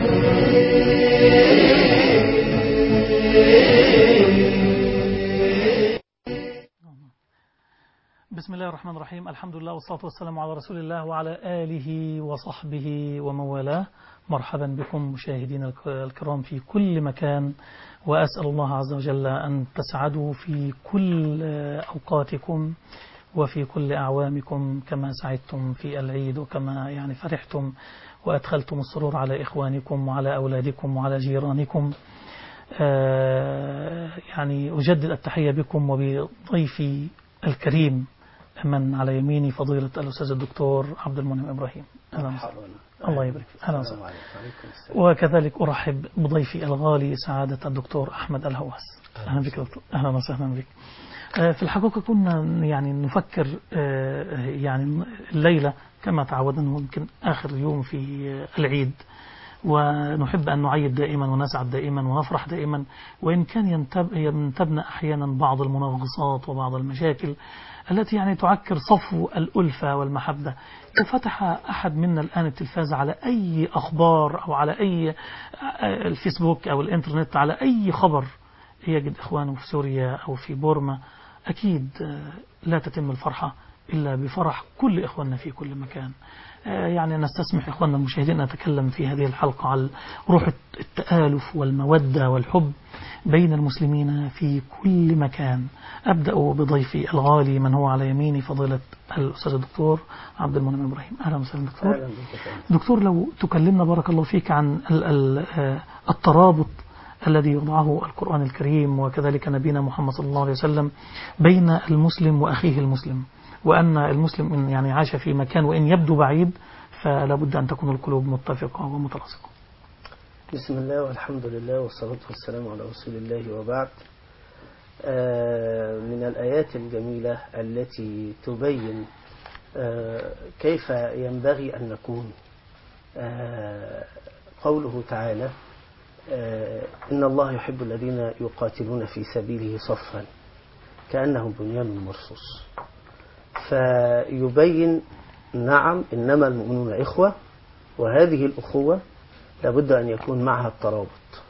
بسم الله الرحمن الرحيم. الحمد لله والصلاة والسلام على رسول الله وعلى آله وصحبه ومن والاه. مرحبا بكم مشاهدين الكرام في كل مكان، وأسأل الله عز وجل أن تسعدوا في كل أوقاتكم وفي كل أعوامكم كما سعدتم في العيد، وكما يعني فرحتم وأدخلتم السرور على إخوانكم وعلى أولادكم وعلى جيرانكم. يعني أجدد التحية بكم وبضيفي الكريم من على يميني فضيلة الأستاذ الدكتور عبد المنعم إبراهيم. أهلا وسهلا. الله يبارك فيك. أهلا وسهلا. وكذلك أرحب بضيفي الغالي سعادة الدكتور أحمد الهواس. أهلا بك دكتور. أهلا وسهلا بك. في الحقيقة كنا يعني نفكر يعني الليلة كما تعودنا، يمكن آخر يوم في العيد، ونحب أن نعيد دائما ونسعد دائما ونفرح دائما، وإن كان ينتبنا أحيانا بعض المنغصات وبعض المشاكل التي يعني تعكر صفو الألفة والمحبة. لو فتح أحد منا الآن التلفاز على أي أخبار أو على أي الفيسبوك أو الإنترنت على أي خبر يجد إخوانه في سوريا أو في بورما، أكيد لا تتم الفرحة إلا بفرح كل إخواننا في كل مكان. يعني نستسمح إخواننا المشاهدين أن نتكلم في هذه الحلقة على روح التآلف والمودة والحب بين المسلمين في كل مكان. أبدأ بضيفي الغالي من هو على يميني فضيلة الأستاذ الدكتور عبد المنعم إبراهيم. أهلا وسهلا دكتور. أهلا بك. دكتور، لو تكلمنا بارك الله فيك عن الترابط الذي يضعه القرآن الكريم وكذلك نبينا محمد صلى الله عليه وسلم بين المسلم وأخيه المسلم، وأن المسلم يعني عاش في مكان وإن يبدو بعيد فلا بد أن تكون القلوب متفقة ومتلاصقة. بسم الله والحمد لله والصلاة والسلام على رسول الله، وبعد. من الآيات الجميلة التي تبين كيف ينبغي أن نكون قوله تعالى: إن الله يحب الذين يقاتلون في سبيله صفا كأنهم بنيان مرصوص. فيبين نعم إنما المؤمنون إخوة، وهذه الأخوة لابد أن يكون معها الترابط،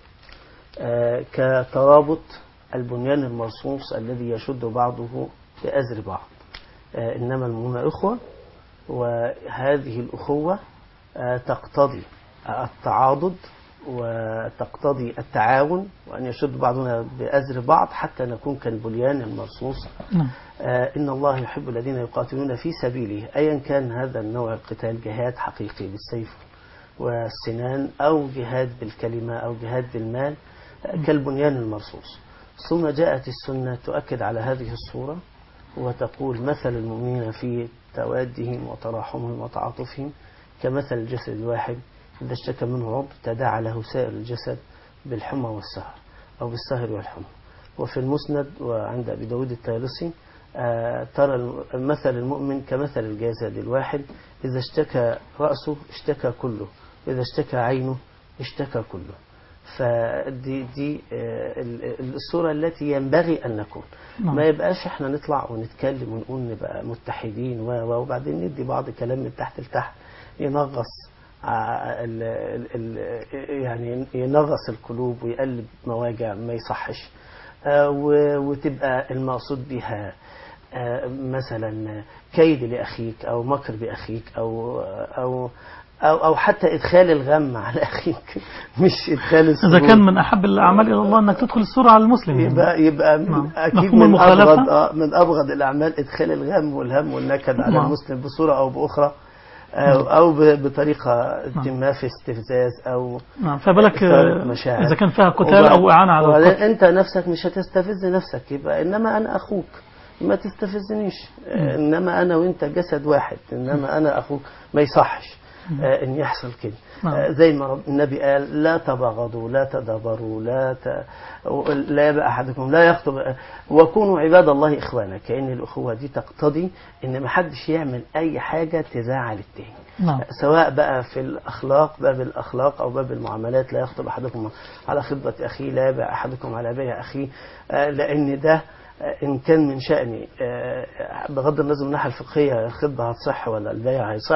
كترابط البنيان المرصوص الذي يشد بعضه بأزر بعض. إنما المؤمنون إخوة، وهذه الأخوة تقتضي التعاضد وتقتضي التعاون، وأن يشد بعضنا بأزر بعض حتى نكون كالبنيان المرصوص. إن الله يحب الذين يقاتلون في سبيله، أيا كان هذا النوع القتال، جهاد حقيقي بالسيف والسنان أو جهاد بالكلمة أو جهاد بالمال، كالبنيان المرصوص. ثم جاءت السنة تؤكد على هذه الصورة وتقول: مثل المؤمنين في توادهم وتراحمهم وتعاطفهم كمثل الجسد الواحد إذا اشتكى منه عضو تداعى له سائر الجسد بالحمى والسهر أو بالسهر والحمى. وفي المسند وعند أبي داود الطيالسي: ترى مثل المؤمن كمثل الجسد الواحد إذا اشتكى رأسه اشتكى كله، وإذا اشتكى عينه اشتكى كله. فدي الصورة التي ينبغي أن نكون. ما يبقاش احنا نطلع ونتكلم ونقول نبقى متحدين وبعدين ندي بعض كلام من تحت لتحت ينغص يعني ينغص القلوب ويقلب مواجع ما يصحش، وتبقى المقصود بها مثلا كيد لأخيك أو مكر بأخيك أو حتى إدخال الغم على أخيك، مش إدخال السرور. إذا كان من أحب الأعمال إلى الله أنك تدخل السرور على المسلم، يبقى أكيد من أبغض الأعمال إدخال الغم والهم والنكد على المسلم بصورة أو بأخرى، أو بطريقة ما في استفزاز أو فبالك إذا كان فيها قتال أو إعانة على القتل. أنت نفسك مش هتستفز نفسك، يبقى إنما أنا أخوك ما تستفزنيش، إنما أنا وإنت جسد واحد، إنما أنا أخوك. ما يصحش إن يحصل كده. زي ما النبي قال: لا تباغضوا لا تدابروا لا يبقى أحدكم لا يخطب، وكونوا عباد الله إخوانا. كأن الأخوة دي تقتضي إن ما حدش يعمل أي حاجة تزعل التاني، سواء بقى في الأخلاق، باب الأخلاق أو باب المعاملات. لا يخطب أحدكم على خطبة أخيه، لا يبقى أحدكم على بيع أخيه، لأن ده إن كان من شأني بغض النظر من الناحية الفقهية الخطبة هتصح ولا البيع هيصح،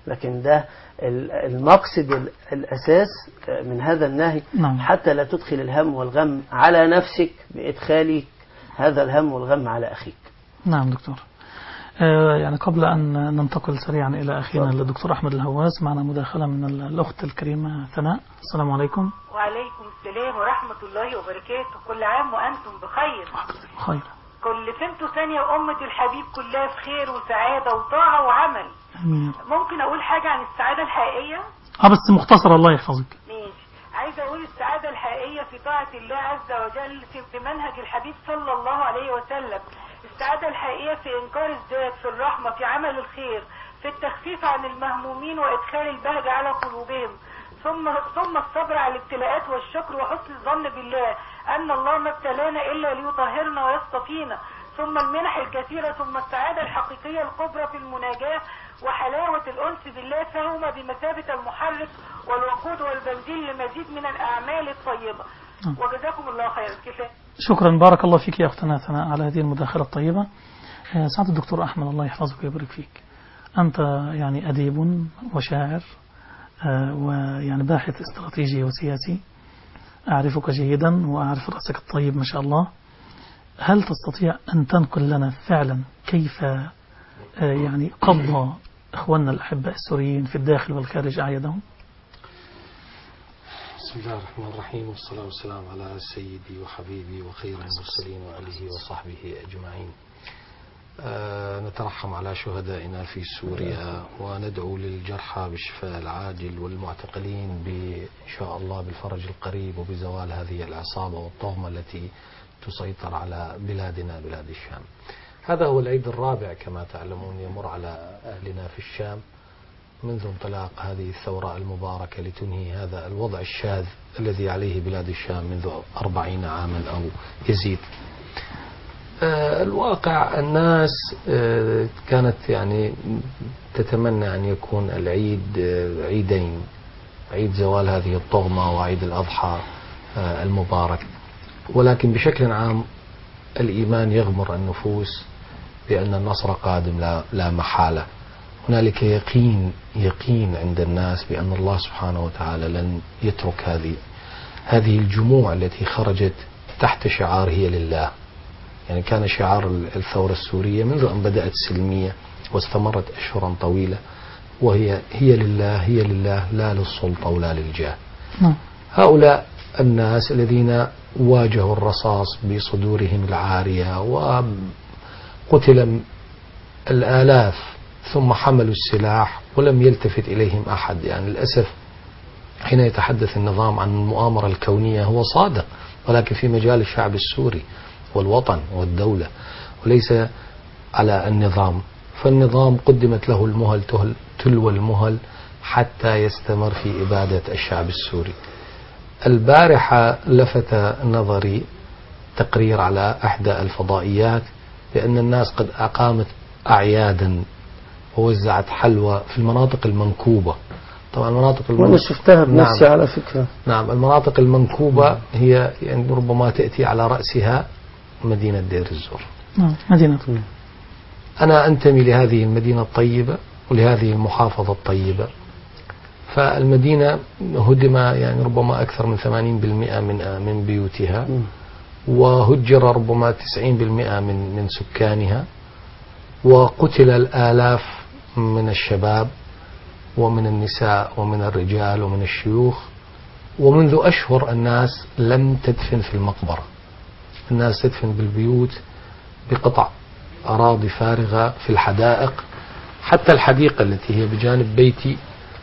لكن ده المقصد الأساس من هذا النهي. نعم. حتى لا تدخل الهم والغم على نفسك بإدخال هذا الهم والغم على أخيك. نعم دكتور. يعني قبل أن ننتقل سريعا إلى أخينا الدكتور أحمد الهواس، معنا مداخلة من الأخت الكريمة ثناء. السلام عليكم. وعليكم السلام ورحمة الله وبركاته. كل عام وأنتم بخير. خير. كل سنة ثانية وأمة الحبيب كلها في خير وسعادة وطاعة وعمل. أمين. ممكن أقول حاجة عن السعادة الحقيقية؟ بس مختصر الله يحفظك. ماشي. عايزة أقول السعادة الحقيقية في طاعة الله عز وجل في منهج الحبيب صلى الله عليه وسلم. السعادة الحقيقية في إنكار الذات، في الرحمة، في عمل الخير، في التخفيف عن المهمومين وإدخال البهجة على قلوبهم، ثم الصبر على الابتلاءات والشكر وحسن الظن بالله أن الله ما ابتلانا إلا ليطهرنا ويصطفينا، ثم المنح الكثيرة، ثم السعادة الحقيقية الكبرى في المناجاة وحلاوة الأنس بالله، فهما بمثابة المحرك والوقود والبنزين لمزيد من الأعمال الطيبة. وجزاكم الله خيرا. كفاية. شكرا، بارك الله فيك يا أختنا ثناء على هذه المداخلة الطيبة. سعادة الدكتور أحمد، الله يحفظك ويبارك فيك. أنت يعني أديب وشاعر ويعني باحث استراتيجي وسياسي، أعرفك جيدا وأعرف رأسك الطيب ما شاء الله. هل تستطيع أن تنقل لنا فعلا كيف يعني قضى إخواننا الأحباء السوريين في الداخل والخارج أعيادهم؟ بسم الله الرحمن الرحيم، والصلاة والسلام على سيدي وحبيبي وخير المرسلين وآله وصحبه أجمعين. نترحم على شهدائنا في سوريا وندعو للجرحى بالشفاء العاجل والمعتقلين إن شاء الله بالفرج القريب وبزوال هذه العصابة والطغمة التي تسيطر على بلادنا بلاد الشام. هذا هو العيد الرابع كما تعلمون يمر على أهلنا في الشام منذ انطلاق هذه الثورة المباركة لتنهي هذا الوضع الشاذ الذي عليه بلاد الشام منذ 40 عاما أو يزيد. الواقع الناس كانت يعني تتمنى أن يكون العيد عيدين، عيد زوال هذه الطغمة وعيد الأضحى المبارك، ولكن بشكل عام الإيمان يغمر النفوس بأن النصر قادم لا محالة. هنالك يقين عند الناس بأن الله سبحانه وتعالى لن يترك هذه الجموع التي خرجت تحت شعار هي لله. يعني كان شعار الثورة السورية منذ أن بدأت سلمية واستمرت أشهرا طويلة وهي لله، هي لله، لا للسلطة ولا للجاه. هؤلاء الناس الذين واجهوا الرصاص بصدورهم العارية وقتل الآلاف ثم حملوا السلاح ولم يلتفت إليهم أحد. يعني للأسف حين يتحدث النظام عن المؤامرة الكونية هو صادق، ولكن في مجال الشعب السوري والوطن والدولة وليس على النظام. فالنظام قدمت له المهل تلو المهل حتى يستمر في إبادة الشعب السوري. البارحة لفت نظري تقرير على إحدى الفضائيات بأن الناس قد أقامت أعيادا ووزعت حلوى في المناطق المنكوبة. طبعا المناطق وأنا شفتها بنفسي. نعم. على فكرة نعم، المناطق المنكوبة هي يعني ربما تأتي على رأسها مدينة دير الزور. مدينة. أنا أنتمي لهذه المدينة الطيبة ولهذه المحافظة الطيبة. فالمدينة هدم يعني ربما أكثر من 80% من بيوتها، وهجر ربما 90% من سكانها، وقتل الآلاف من الشباب ومن النساء ومن الرجال ومن الشيوخ. ومنذ أشهر الناس لم تدفن في المقبرة، الناس تدفن بالبيوت بقطع أراضي فارغة في الحدائق. حتى الحديقة التي هي بجانب بيتي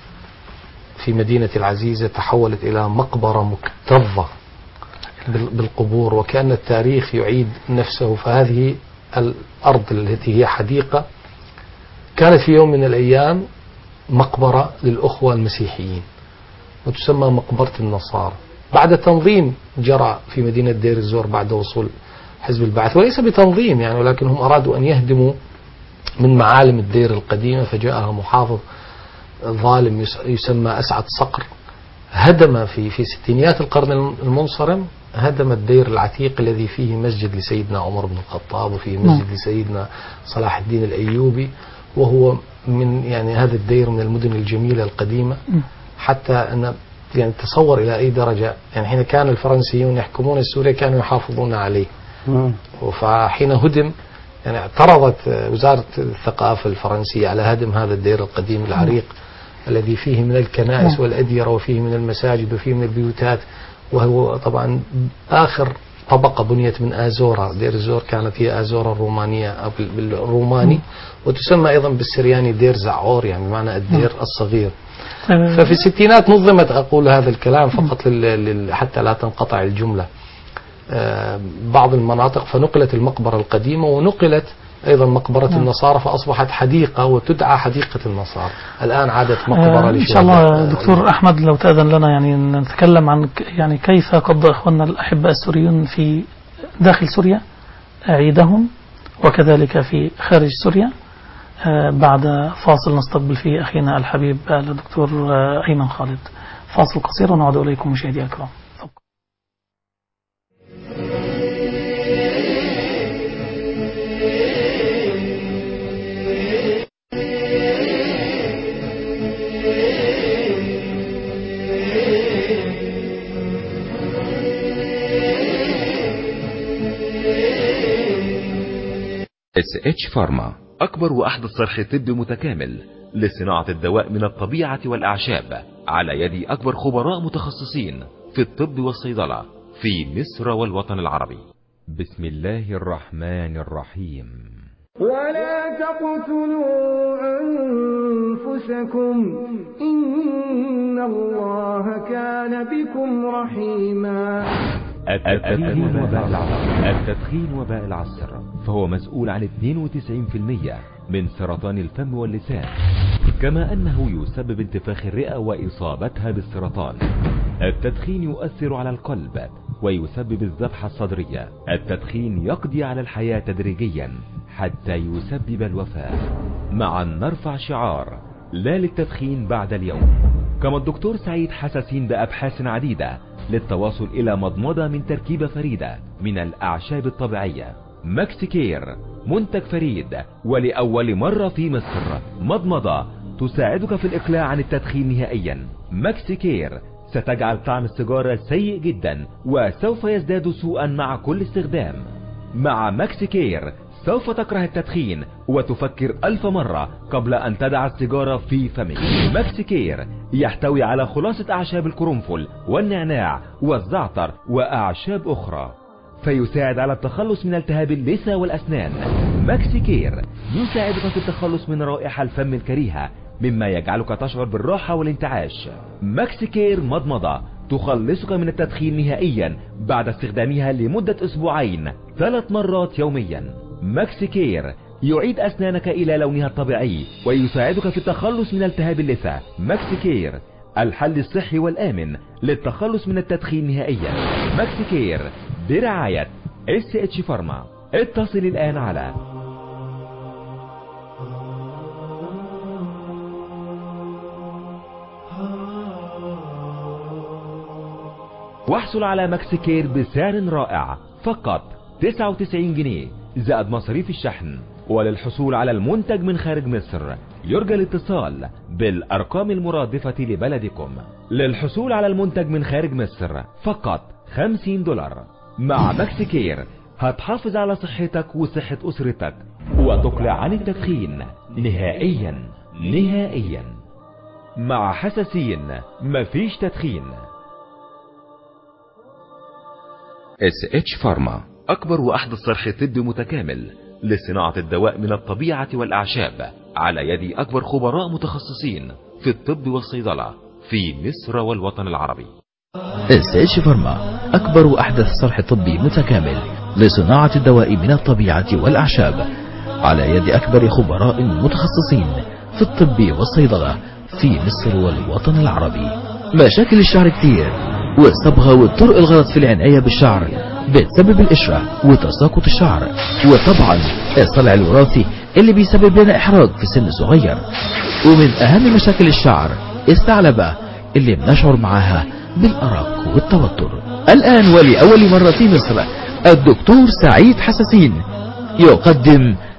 في مدينة العزيزة تحولت إلى مقبرة مكتظة بالقبور، وكأن التاريخ يعيد نفسه. فهذه الأرض التي هي حديقة كانت في يوم من الأيام مقبرة للأخوة المسيحيين وتسمى مقبرة النصارى، بعد تنظيم جرى في مدينة دير الزور بعد وصول حزب البعث، وليس بتنظيم يعني، ولكن هم أرادوا أن يهدموا من معالم الدير القديمة. فجاءها محافظ ظالم يسمى أسعد صقر، هدم في ستينيات القرن المنصرم، هدم الدير العتيق الذي فيه مسجد لسيدنا عمر بن الخطاب وفيه مسجد لسيدنا صلاح الدين الأيوبي، وهو من يعني هذا الدير من المدن الجميلة القديمة، حتى أن يعني تصور إلى أي درجة يعني حين كان الفرنسيون يحكمون سوريا كانوا يحافظون عليه. فحين هدم يعني اعترضت وزارة الثقافة الفرنسية على هدم هذا الدير القديم العريق الذي فيه من الكنائس والأديرة وفيه من المساجد وفيه من البيوتات، وهو طبعا آخر طبقة بنيت من آزورا. دير الزور كانت هي آزورا الرومانية أو بالروماني، وتسمى أيضا بالسرياني دير زعور، يعني بمعنى الدير الصغير. ففي الستينات نظمت، أقول هذا الكلام فقط حتى لا تنقطع الجملة، بعض المناطق، فنقلت المقبرة القديمة ونقلت أيضا مقبرة النصارى، فأصبحت حديقة وتدعى حديقة النصارى. الآن عادت مقبرة إن شاء الله دكتور أحمد لو تأذن لنا يعني نتكلم عن يعني كيف قضى إخواننا الأحباء السوريون في داخل سوريا عيدهم وكذلك في خارج سوريا، بعد فاصل نستقبل فيه أخينا الحبيب الدكتور أيمن خالد. فاصل قصير ونعود إليكم مشاهدي الكرام. SH فارما أكبر وأحدث صرح طبي متكامل لصناعة الدواء من الطبيعة والأعشاب على يد أكبر خبراء متخصصين في الطب والصيدلة في مصر والوطن العربي. بسم الله الرحمن الرحيم. ولا تقتلوا أنفسكم إن الله كان بكم رحيما. التدخين وباء العصر فهو مسؤول عن 92% من سرطان الفم واللسان، كما أنه يسبب انتفاخ الرئة وإصابتها بالسرطان. التدخين يؤثر على القلب ويسبب الذبحة الصدرية. التدخين يقضي على الحياة تدريجيا حتى يسبب الوفاة. معا نرفع شعار لا للتدخين بعد اليوم. كما الدكتور سعيد حساسين بأبحاث عديدة للتواصل إلى مضمضة من تركيبة فريدة من الأعشاب الطبيعية. ماكسيكير منتج فريد ولأول مرة في مصر. مضمضة تساعدك في الإقلاع عن التدخين نهائيا. ماكسيكير ستجعل طعم السيجارة سيء جدا وسوف يزداد سوءا مع كل استخدام. مع ماكسيكير سوف تكره التدخين وتفكر 1000 مرة قبل أن تدع السيجارة في فمك. ماكسيكير يحتوي على خلاصة أعشاب القرنفل والنعناع والزعتر وأعشاب أخرى، فيساعد على التخلص من التهاب اللثة والأسنان. ماكسيكير يساعدك في التخلص من رائحة الفم الكريهة مما يجعلك تشعر بالراحة والانتعاش. ماكسيكير مضمضة تخلصك من التدخين نهائيا بعد استخدامها لمدة 2 أسبوع 3 مرات يوميا. ماكسيكير يعيد أسنانك إلى لونها الطبيعي ويساعدك في التخلص من التهاب اللثة. ماكسيكير الحل الصحي والآمن للتخلص من التدخين نهائيا. ماكسيكير برعاية SH فارما. اتصل الآن على واحصل على ماكسيكير بسعر رائع فقط 99 جنيه زائد مصاريف الشحن. وللحصول على المنتج من خارج مصر يرجى الاتصال بالأرقام المرادفة لبلدكم. للحصول على المنتج من خارج مصر فقط $50. مع ماكسيكير هتحافظ على صحتك وصحة أسرتك وتقلع عن التدخين نهائيا نهائيا. مع حساسين مفيش تدخين. SH فارما أكبر وأحدث صرح طبي متكامل لصناعة الدواء من الطبيعة والأعشاب على يد أكبر خبراء متخصصين في الطب والصيدلة في مصر والوطن العربي. SH فارما أكبر وأحدث صرح طبي متكامل لصناعة الدواء من الطبيعة والأعشاب على يد أكبر خبراء متخصصين في الطب والصيدلة في مصر والوطن العربي. مشاكل الشعر كتير، والصبغة والطرق الغلط في العناية بالشعر بتسبب القشرة وتساقط الشعر، وطبعا الصلع الوراثي اللي بيسبب لنا إحراج في سن صغير. ومن أهم مشاكل الشعر الثعلبة اللي بنشعر معاها بالأرق والتوتر. الآن ولأول مرة في مصر الدكتور سعيد حساسين يقدم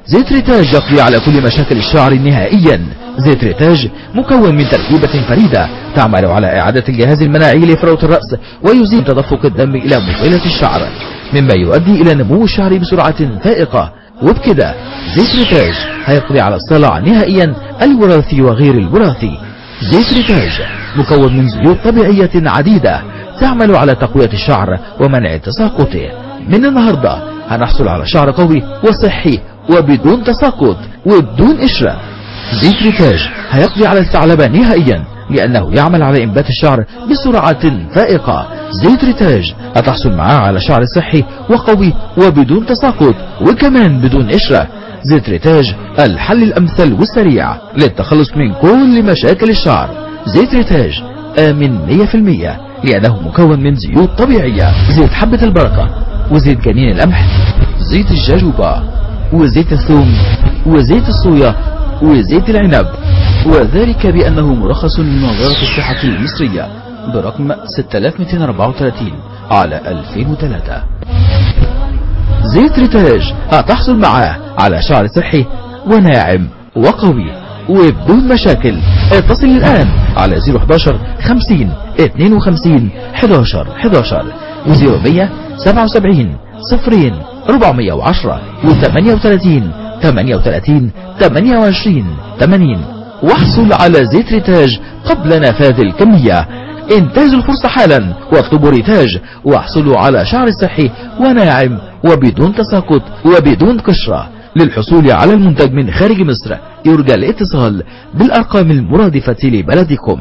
زيت ريتاج يقضي على كل مشاكل الشعر نهائيا. زيت ريتاج مكون من تركيبة فريدة تعمل على إعادة الجهاز المناعي لفروة الرأس ويزيل تدفق الدم إلى مقبلة الشعر، مما يؤدي إلى نمو الشعر بسرعة فائقة. وبكده زيت ريتاج هيقضي على الصلع نهائيا الوراثي وغير الوراثي. زيت ريتاج مكون من زيوت طبيعية عديدة تعمل على تقوية الشعر ومنع تساقطه. من النهاردة هنحصل على شعر قوي وصحي وبدون تساقط وبدون قشرة. زيت ريتاج هيقضي على الثعلبة نهائيا لأنه يعمل على إنبات الشعر بسرعة فائقة. زيت ريتاج هتحصل معاه على شعر صحي وقوي وبدون تساقط وكمان بدون قشرة. زيت ريتاج الحل الأمثل والسريع للتخلص من كل مشاكل الشعر. زيت ريتاج آمن 100% لأنه مكون من زيوت طبيعية، زيت حبة البركة وزيت جنين القمح، زيت الجاجوبا وزيت الثوم وزيت الصويا وزيت العنب، وذلك بأنه مرخص من وزارة الصحة المصرية برقم 6234 على 2003. زيت ريتاج هتحصل معاه على شعر صحي وناعم وقوي وبدون مشاكل. اتصل الآن على 011 50 52 11 11 و0100 77 0 410 و38 38 28 80. واحصل على زيت ريتاج قبل نفاذ الكمية. انتهزوا الفرصة حالا واطلبوا ريتاج واحصلوا على شعر صحي وناعم وبدون تساقط وبدون قشرة. للحصول على المنتج من خارج مصر يرجى الاتصال بالأرقام المرادفة لبلدكم.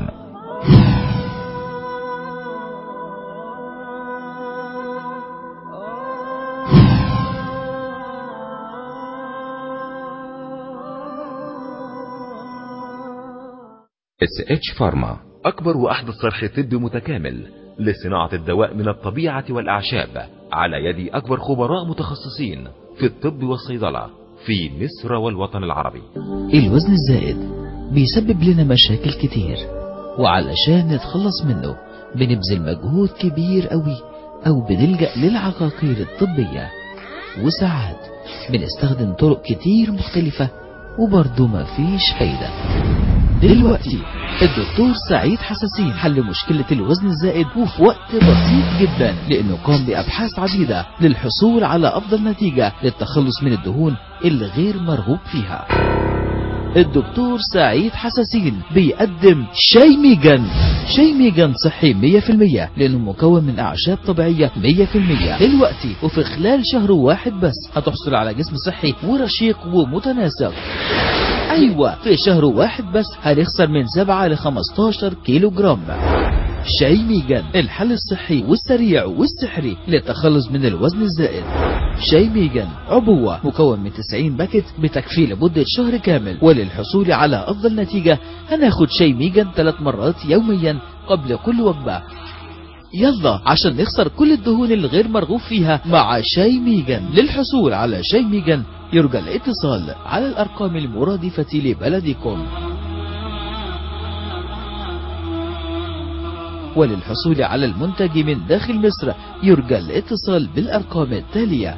SH فارما أكبر وأحدث صرح طبي متكامل لصناعة الدواء من الطبيعة والأعشاب على يد أكبر خبراء متخصصين في الطب والصيدلة في مصر والوطن العربي. الوزن الزائد بيسبب لنا مشاكل كتير، وعلشان نتخلص منه بنبذل مجهود كبير قوي أو بنلجأ للعقاقير الطبية، وساعات بنستخدم طرق كتير مختلفة وبرضه مفيش فايدة. دلوقتي الدكتور سعيد حساسين حل مشكلة الوزن الزائد وفي وقت بسيط جدا، لأنه قام بأبحاث عديدة للحصول على أفضل نتيجة للتخلص من الدهون الغير مرغوب فيها. الدكتور سعيد حساسين بيقدم شايميجان. شايميجان صحي 100% لأنه مكون من أعشاب طبيعية 100%. دلوقتي وفي خلال شهر واحد بس هتحصل على جسم صحي ورشيق ومتناسق. أيوة، في شهر واحد بس هنخسر من 7 ل 15 كيلو جرام. شايميجان الحل الصحي والسريع والسحري للتخلص من الوزن الزائد. شايميجان عبوة مكون من 90 باكت بتكفي لمدة شهر كامل، وللحصول على أفضل نتيجة هناخد شايميجان 3 مرات يوميا قبل كل وجبة. يلا عشان نخسر كل الدهون الغير مرغوب فيها مع شايميجان. للحصول على شايميجان يرجى الاتصال على الأرقام المرادفة لبلدكم. وللحصول على المنتج من داخل مصر يرجى الاتصال بالأرقام التالية.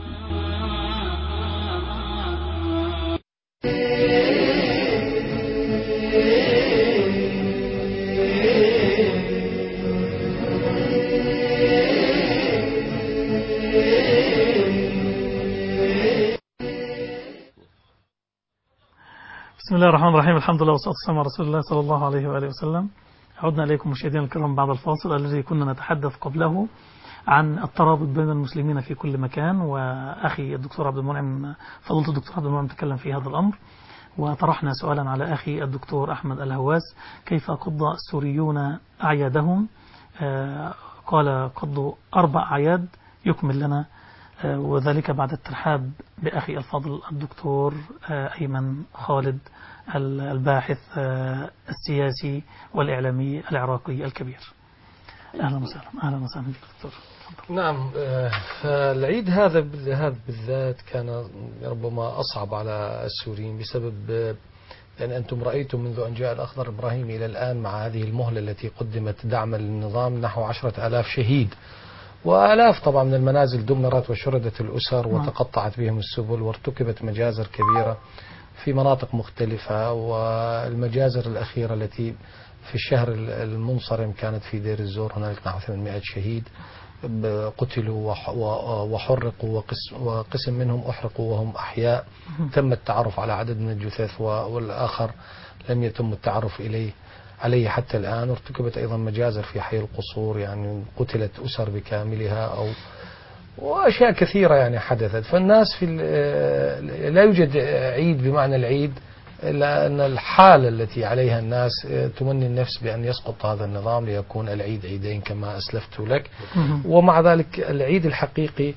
بسم الله الرحمن الرحيم. الحمد لله والصلاة والسلام على رسول الله صلى الله عليه وآله وسلم. عدنا إليكم مشاهدينا الكرام بعد الفاصل الذي كنا نتحدث قبله عن الترابط بين المسلمين في كل مكان، وأخي الدكتور عبد المنعم فضيلة الدكتور عبد المنعم تكلم في هذا الأمر، وطرحنا سؤالا على أخي الدكتور أحمد الهواس كيف قضى السوريون أعيادهم. قال قضوا 4 أعياد يكمل لنا، وذلك بعد الترحاب بأخي الفضل الدكتور أيمن خالد الباحث السياسي والإعلامي العراقي الكبير. أهلا وسهلا. أهلا وسهلا دكتور. نعم، فالعيد هذا بالذات كان ربما أصعب على السوريين بسبب لأن أنتم رأيتم منذ أن جاء الأخضر إبراهيمي إلى الآن مع هذه المهلة التي قدمت دعما للنظام نحو 10,000 شهيد، وآلاف طبعا من المنازل دمرت وشردت الأسر وتقطعت بهم السبل وارتكبت مجازر كبيرة في مناطق مختلفة. والمجازر الأخيرة التي في الشهر المنصرم كانت في دير الزور، هنالك نحو 800 شهيد قتلوا وحرقوا، وقسم منهم أحرقوا وهم أحياء. تم التعرف على عدد من الجثث والآخر لم يتم التعرف عليه حتى الآن. ارتكبت أيضا مجازر في حي القصور، يعني قتلت أسر بكاملها وأشياء كثيرة يعني حدثت. فالناس لا يوجد عيد بمعنى العيد، إلا أن الحالة التي عليها الناس تمني النفس بأن يسقط هذا النظام ليكون العيد عيدين كما أسلفت لك. ومع ذلك العيد الحقيقي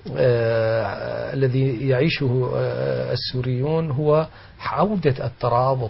الذي يعيشه السوريون هو عودة الترابط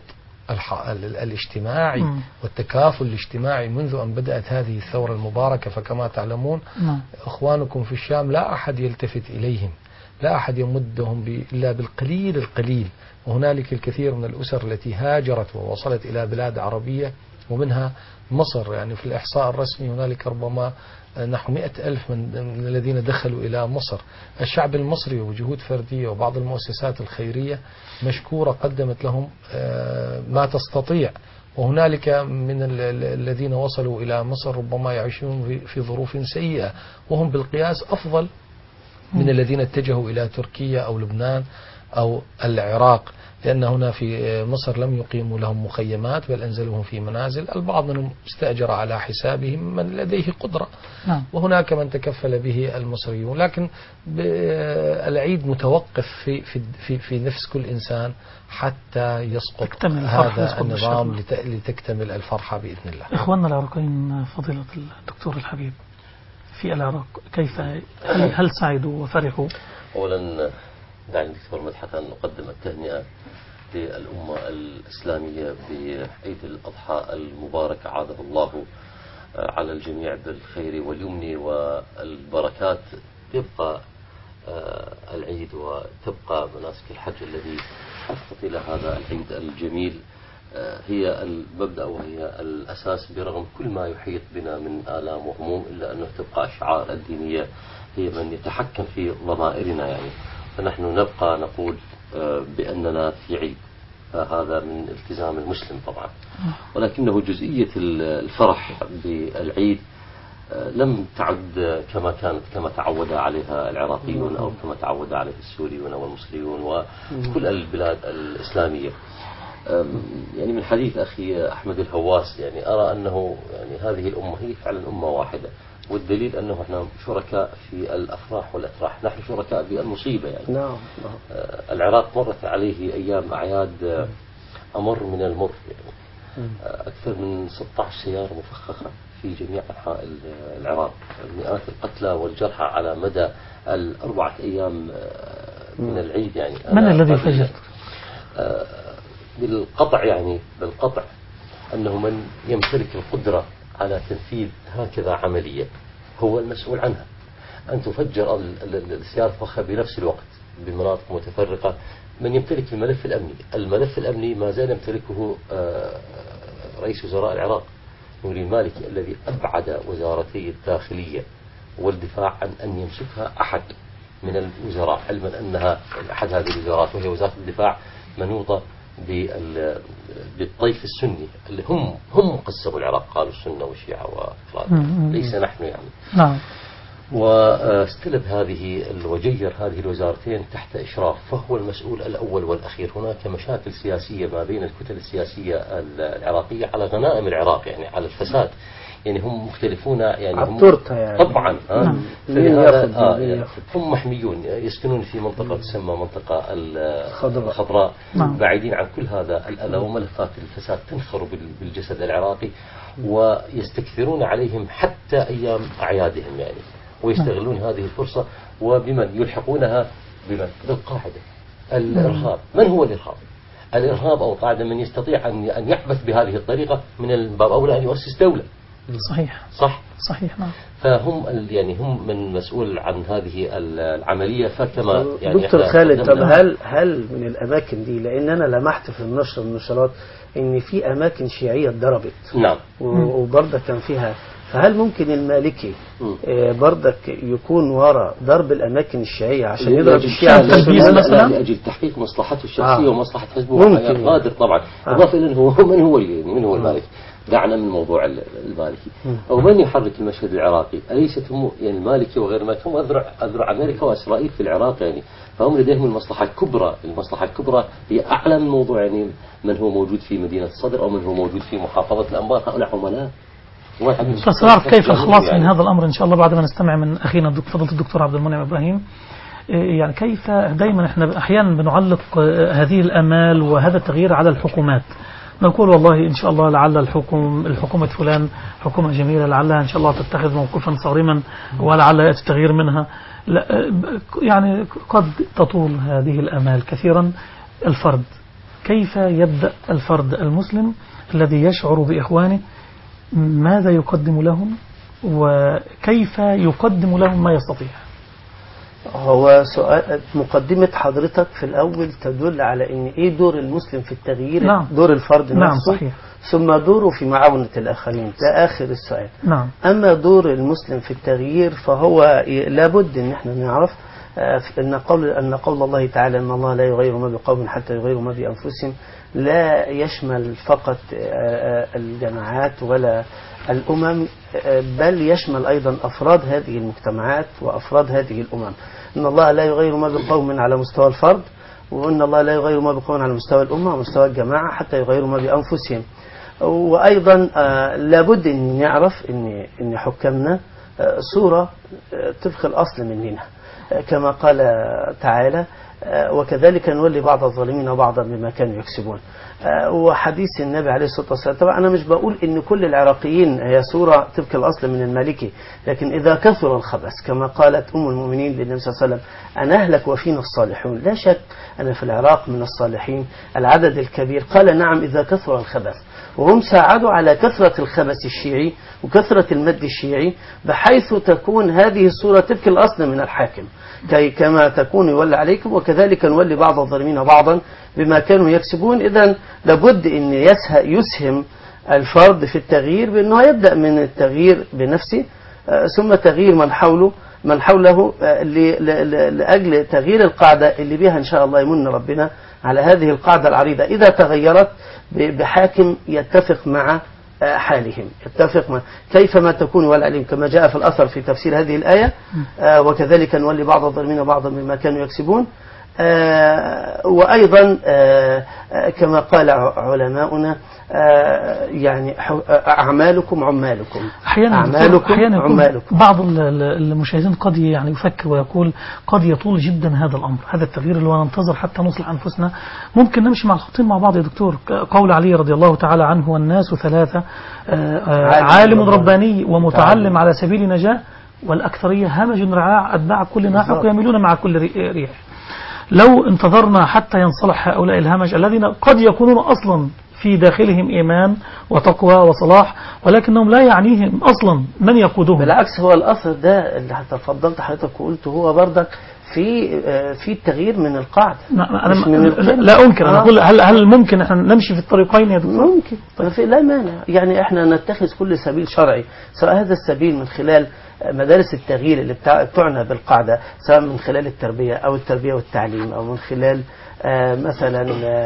الاجتماعي والتكافل الاجتماعي منذ أن بدأت هذه الثورة المباركة. فكما تعلمون إخوانكم في الشام لا أحد يلتفت إليهم، لا أحد يمدهم إلا بالقليل القليل. وهنالك الكثير من الأسر التي هاجرت ووصلت إلى بلاد عربية ومنها مصر. يعني في الإحصاء الرسمي هنالك ربما نحو 100,000 من الذين دخلوا إلى مصر. الشعب المصري وجهود فردية وبعض المؤسسات الخيرية مشكورة قدمت لهم ما تستطيع. وهنالك من الذين وصلوا إلى مصر ربما يعيشون في ظروف سيئة وهم بالقياس أفضل من الذين اتجهوا إلى تركيا أو لبنان أو العراق، لأن هنا في مصر لم يقيموا لهم مخيمات بل أنزلوهم في منازل. البعض منهم استأجر على حسابهم من لديه قدرة، وهناك من تكفل به المصريون. لكن العيد متوقف في نفس كل إنسان حتى يسقط هذا النظام لتكتمل الفرحة بإذن الله. إخواننا العراقيين فضيلة الدكتور الحبيب في العراق كيف هل سعدوا وفرحوا؟ أولا دعني دكتور مدحت أن نقدم التهنئة للأمة الإسلامية بعيد الأضحى المبارك، عاده الله على الجميع بالخير واليمن والبركات. يبقى العيد وتبقى مناسك الحج الذي حفظت إلى هذا العيد الجميل هي المبدأ وهي الأساس، برغم كل ما يحيط بنا من آلام وهموم، إلا أنه تبقى الشعائر الدينية هي من يتحكم في ضمائرنا يعني. فنحن نبقى نقول بأننا في عيد، هذا من التزام المسلم طبعا. ولكنه جزئية الفرح بالعيد لم تعد كما تعود عليها العراقيون أو كما تعود عليه السوريون أو المصريون وكل البلاد الإسلامية. يعني من حديث أخي أحمد الهواس يعني أرى أنه يعني هذه الأمة هي فعلا أمة واحدة، والدليل أنه احنا شركاء في الأفراح والأفراح، نحن شركاء بالمصيبة يعني. نعم. العراق مرت عليه أيام أعياد أمر من المر يعني. أكثر من 16 سيارة مفخخة في جميع أنحاء العراق، مئات القتلى والجرحى على مدى الأربعة أيام من العيد يعني. من الذي فجر؟ بالقطع أنه من يمتلك القدرة على تنفيذ هكذا عملية هو المسؤول عنها. أن تفجر السيارة الفخة بنفس الوقت بمناطق متفرقة. من يمتلك الملف الأمني ما زال يمتلكه رئيس وزراء العراق نوري المالكي، الذي أبعد وزارتي الداخلية والدفاع عن أن يمسكها أحد من الوزراء، علما أنها أحد هذه الوزارات وهي وزارة الدفاع منوطة بالطيف السني اللي هم قسموا العراق، قالوا السنة والشيعة وأفراد، ليس نحن يعني. نعم. واستلب وجير هذه الوزارتين تحت إشراف، فهو المسؤول الأول والأخير. هناك مشاكل سياسية ما بين الكتل السياسية العراقية على غنائم العراق، يعني على الفساد، يعني هم مختلفون يعني يعني. طبعا هم محميون، يسكنون في منطقة تسمى منطقة الخضراء، بعيدين عن كل هذا الأذى وملفات الفساد تنخر بالجسد العراقي، ويستكثرون عليهم حتى أيام أعيادهم يعني، ويستغلون هذه الفرصة. وبمن يلحقونها؟ بالقاعدة. الإرهاب. من هو الإرهاب؟ الإرهاب أو القاعدة من يستطيع أن يحبث بهذه الطريقة من الباب أولى أن يؤسس دولة. صحيح. نعم. فهم يعني هم من مسؤول عن هذه العملية. فكما يعني دكتور خالد، طب هل من الأماكن دي، لأن أنا لمحت في النشرات إن في أماكن شيعية اتضربت. نعم. وبرضه كان فيها فهل ممكن المالكي برضك يكون وراء ضرب الأماكن الشيعية عشان يضرب الشيعة لأجل تحقيق مصلحته الشخصية ومصلحة حزبه قادر طبعا. إضافة إلى هو من هو المالكي؟ دعنا من موضوع المالكي. أو من يحرك المشهد العراقي؟ أليست هم يعني المالكي وغير المالكي هم أذرع أمريكا وإسرائيل في العراق يعني، فهم لديهم المصلحة الكبرى. المصلحة الكبرى هي أعلى من موضوع يعني من هو موجود في مدينة الصدر أو من هو موجود في محافظة الأنبار. هؤلاء عملاء. فسنعرف كيف الخلاص من هذا الأمر إن شاء الله بعد ما نستمع من أخينا فضيلة الدكتور عبد المنعم إبراهيم. يعني كيف دائما احنا أحيانا بنعلق هذه الأمال وهذا التغيير على الحكومات، نقول والله إن شاء الله لعل الحكومة فلان حكومة جميلة لعلها إن شاء الله تتخذ موقفا صارما ولعل يأتي التغيير منها. لا يعني قد تطول هذه الأمال كثيرا. الفرد كيف يبدأ الفرد المسلم الذي يشعر بإخوانه ماذا يقدم لهم وكيف يقدم لهم ما يستطيع؟ هو سؤال مقدمة حضرتك في الأول تدل على إن إيه دور المسلم في التغيير. نعم. دور الفرد نفسه. نعم صحيح. ثم دوره في معاونة الآخرين. ده آخر السؤال. نعم. أما دور المسلم في التغيير فهو لابد إن احنا نعرف أن قول الله تعالى إن الله لا يغير ما بقوم حتى يغيروا ما بأنفسهم لا يشمل فقط الجماعات ولا الأمم، بل يشمل أيضا أفراد هذه المجتمعات وأفراد هذه الأمم. إن الله لا يغير ما بقوم على مستوى الفرد، وإن الله لا يغير ما بقوم على مستوى الأمة ومستوى الجماعة حتى يغيروا ما بأنفسهم. وأيضا لابد أن نعرف أن حكامنا صورة طبق الأصل مننا كما قال تعالى وكذلك نولي بعض الظالمين بعضا بما كانوا يكسبون. وحديث النبي عليه الصلاة والسلام. طبعا أنا مش بقول إن كل العراقيين هي صورة طبق الأصل من المالكي، لكن إذا كثر الخبث كما قالت أم المؤمنين للنبي صلى الله عليه وسلم أنا أهلك وفينا الصالحون. لا شك أن في العراق من الصالحين العدد الكبير. قال نعم إذا كثر الخبث، وهم ساعدوا على كثرة الخبث الشيعي وكثرة المد الشيعي بحيث تكون هذه الصورة طبق الأصل من الحاكم كما تكون يولى عليكم وكذلك نولي بعض الظالمين بعضا بما كانوا يكسبون. إذن لابد أن يسهم الفرد في التغيير بأنه يبدأ من التغيير بنفسه ثم تغيير من حوله لأجل تغيير القاعدة اللي بها إن شاء الله يمن ربنا على هذه القاعدة العريضة إذا تغيرت بحاكم يتفق مع حالهم، يتفق كيفما تكون والعليم كما جاء في الأثر في تفسير هذه الآية وكذلك نولي بعض الظالمين بعضا مما كانوا يكسبون. وأيضا كما قال علماؤنا يعني أعمالكم عمالكم. أحيانا عمالكم. بعض المشاهدين قد يعني يفكر ويقول قد يطول جدا هذا الأمر، هذا التغيير اللي ننتظر حتى نصلح أنفسنا. ممكن نمشي مع الخطين مع بعض يا دكتور. قول علي رضي الله تعالى عنه والناس ثلاثة عالم رباني ومتعلم على سبيل نجاة والأكثرية همج رعاع أتباع كل ناحق يميلون مع كل ريح. لو انتظرنا حتى ينصلح هؤلاء الهمج الذين قد يكونون أصلا في داخلهم إيمان وتقوى وصلاح ولكنهم لا يعنيهم أصلا من يقودهم. بالعكس هو الأثر ده اللي تفضلت حضرتك وقلته هو برضك في التغيير من القاعدة. لا أنكر. أنا أقول هل ممكن احنا نمشي في الطريقين يا دكتور؟ ممكن. طيب. لا مانع. يعني احنا نتخذ كل سبيل شرعي سواء هذا السبيل من خلال مدارس التغيير اللي بتعنى بالقاعدة سواء من خلال التربية أو التربية والتعليم أو من خلال مثلا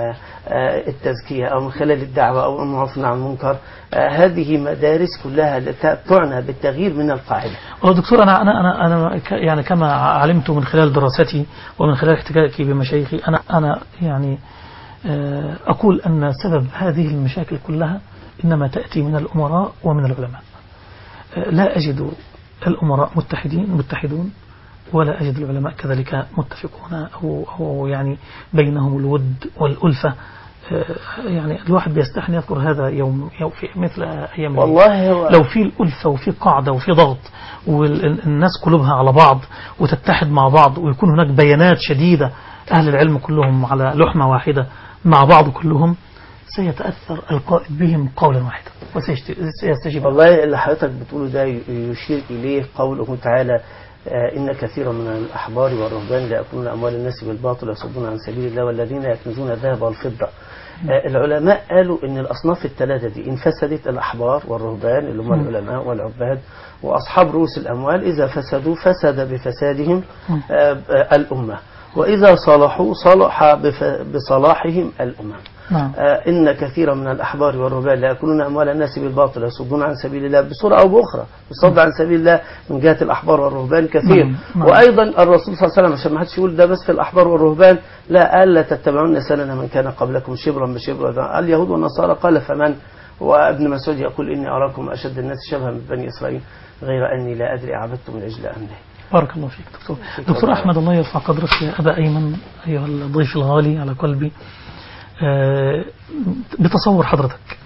التزكية أو من خلال الدعوة أو المعروف عن المنكر. هذه مدارس كلها تعنى بالتغيير من القاعدة. دكتور أنا يعني كما علمت من خلال دراستي ومن خلال احتكاكي بمشايخي أنا يعني أقول أن سبب هذه المشاكل كلها إنما تأتي من الأمراء ومن العلماء. لا أجد الأمراء متحدون ولا أجد العلماء كذلك متفقون أو يعني بينهم الود والألفة. يعني الواحد بيستحن يذكر هذا يوم في مثل أيام والله لو في الألفة وفي قاعدة وفي ضغط والناس قلوبها على بعض وتتحد مع بعض ويكون هناك بيانات شديدة أهل العلم كلهم على لحمة واحدة مع بعض كلهم سيتأثر القائد بهم قولا واحدا وسيستجيب. والله اللي حضرتك بتقوله ده يشير إليه قوله تعالى إن كثيرا من الأحبار والرهبان لا يأكلون أموال الناس بالباطل ويصدون عن سبيل الله والذين يكنزون الذهب والفضة. العلماء قالوا ان الاصناف الثلاثه دي ان فسدت، الاحبار والرهبان اللي هم العلماء والعباد واصحاب رؤوس الاموال، اذا فسدوا فسد بفسادهم الامه، واذا صلحوا صلح بصلاحهم الامم. إن كثيرا من الأحبار والرهبان لا يأكلون أموال الناس بالباطل ويصدون عن سبيل الله بصورة أو بأخرى. الصد عن سبيل الله من جهة الأحبار والرهبان كثير. وأيضا الرسول صلى الله عليه وسلم عشان ما حدش يقول ده بس في الأحبار والرهبان، لا، قال لا تتبعون سنن من كان قبلكم شبرا بشبر، اليهود والنصارى، قال فمن؟ وابن مسعود يقول إني أراكم أشد الناس شبها من بني إسرائيل غير أني لا أدري أعبدتم العجل أم لا. بارك الله فيك دكتور أحمد، الله يرفع قدرك يا أبا أيمن أيها الضيف الغالي على قلبي. بتصور حضرتك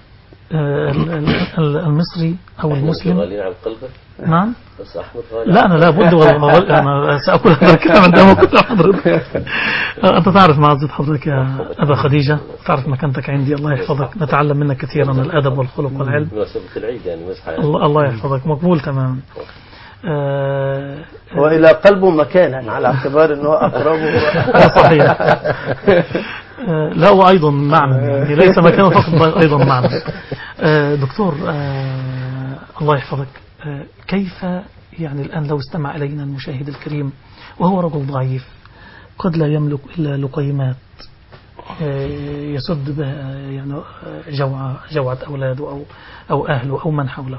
المصري أو المسلم غالي على قلبك؟ نعم. بس أحمد غالي. لا أنا لا بد أنا سأقول هذا الكلام عندما قلت حضرتك. أنت تعرف معزة حضرتك يا أبا خديجة، تعرف مكانتك عندي، الله يحفظك، نتعلم منك كثيرا من الأدب والخلق والعلم. مناسبة العيد يعني مسحة. الله يحفظك، مقبول تماما. وإلى قلبه مكانا على اعتبار أنه أقربه. صحيح. لا وأيضا معنى، يعني ليس مكانا فقط، أيضا معنى. دكتور الله يحفظك، كيف يعني الآن لو استمع إلينا المشاهد الكريم وهو رجل ضعيف قد لا يملك إلا لقيمات يسد بها يعني جوعة أولاده أو أهله أو من حوله،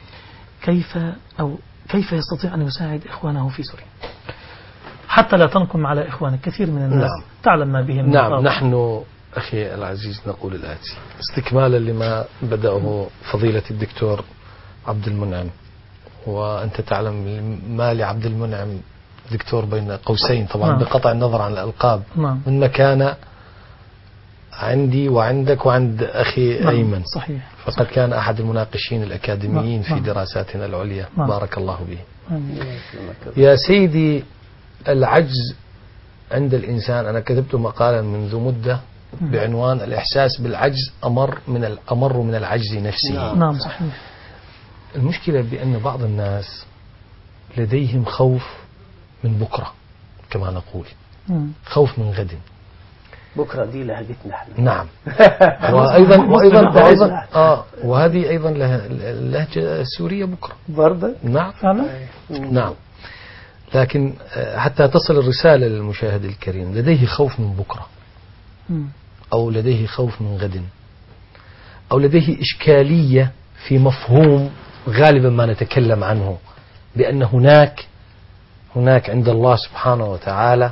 كيف يستطيع أن يساعد إخوانه في سوريا حتى لا تنقم على إخوانك؟ كثير من الناس تعلم ما بهم. نعم، نحن أخي العزيز نقول الآتي استكمالا لما بدأه فضيلة الدكتور عبد المنعم، وأنت تعلم ما لعبد المنعم دكتور بين قوسين طبعا بقطع النظر عن الألقاب من مكانة عندي وعندك وعند أخي أيمن. صحيح. فقد كان أحد المناقشين الأكاديميين في دراساتنا العليا، بارك الله به. يا سيدي، العجز عند الإنسان، أنا كتبت مقالا منذ مدة بعنوان الإحساس بالعجز أمر من العجز نفسه. نعم صحيح. المشكلة بأن بعض الناس لديهم خوف من بكرة كما نقول، خوف من غد. بكرة دي لهجتنا احنا. نعم. وهذه أيضا اللهجة السورية بكرة برضه. نعم فعلا. نعم. لكن حتى تصل الرسالة للمشاهد الكريم، لديه خوف من بكرة أو لديه خوف من غد أو لديه إشكالية في مفهوم غالبا ما نتكلم عنه، بأن هناك عند الله سبحانه وتعالى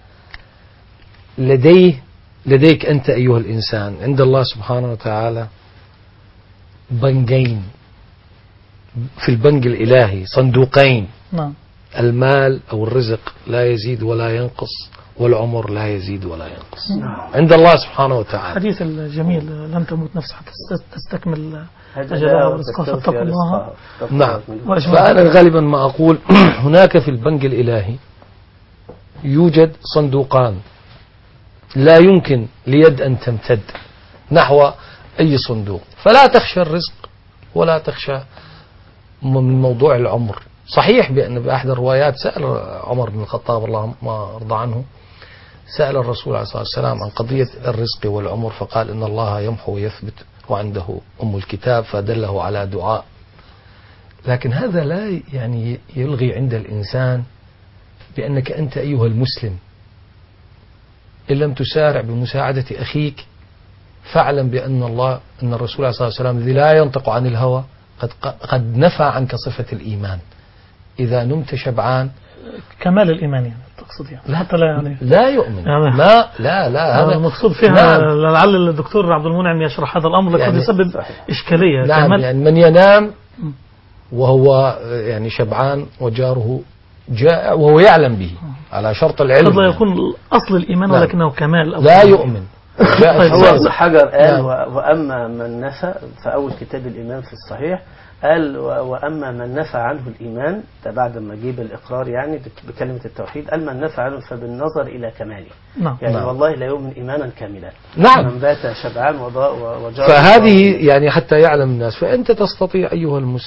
لديك أنت أيها الإنسان عند الله سبحانه وتعالى بنقين، في البنك الإلهي صندوقين. نعم. المال أو الرزق لا يزيد ولا ينقص، والعمر لا يزيد ولا ينقص عند الله سبحانه وتعالى. الحديث الجميل لن تموت نفس حتى تستكمل أجلها ورزقها فاتقوا الله. نعم. فأنا غالبا ما أقول هناك في البنك الإلهي يوجد صندوقان لا يمكن ليد أن تمتد نحو أي صندوق، فلا تخشى الرزق ولا تخشى من موضوع العمر. صحيح بأن بأحد الروايات سأل عمر بن الخطاب الله ما أرضى عنه، سأل الرسول عليه الصلاة والسلام عن قضية الرزق والعمر، فقال إن الله يمحو ويثبت وعنده أم الكتاب، فدله على دعاء. لكن هذا لا يعني يلغي عند الإنسان بأنك أنت أيها المسلم إن لم تسارع بمساعدة أخيك فاعلم بأن أن الرسول عليه الصلاة والسلام الذي لا ينطق عن الهوى قد نفى عنك صفة الإيمان. إذا نمت شبعان، كمال الإيمان يعني تقصد يعني. لا حتى لا يعني لا يؤمن يعني لا هذا المقصود فيها. نعم. لعل الدكتور عبد المنعم يشرح هذا الأمر لقد يعني يسبب إشكالية. نعم يعني من ينام وهو يعني شبعان وجاره جائع وهو يعلم به على شرط العلم، قد لا يكون أصل الإيمان ولكنه كمال لا يؤمن. هو حجر قال وأما من نفى، فأول كتاب الإيمان في الصحيح قال وأما من نفى عنه الإيمان، ده بعد ما جيب الإقرار يعني بكلمة التوحيد، قال من نفى عنه فبالنظر إلى كماله. يعني والله لا يؤمن إيمانا كاملا. من بات شبعان وجار. فهذه يعني حتى يعلم الناس. فأنت تستطيع أيها المسلم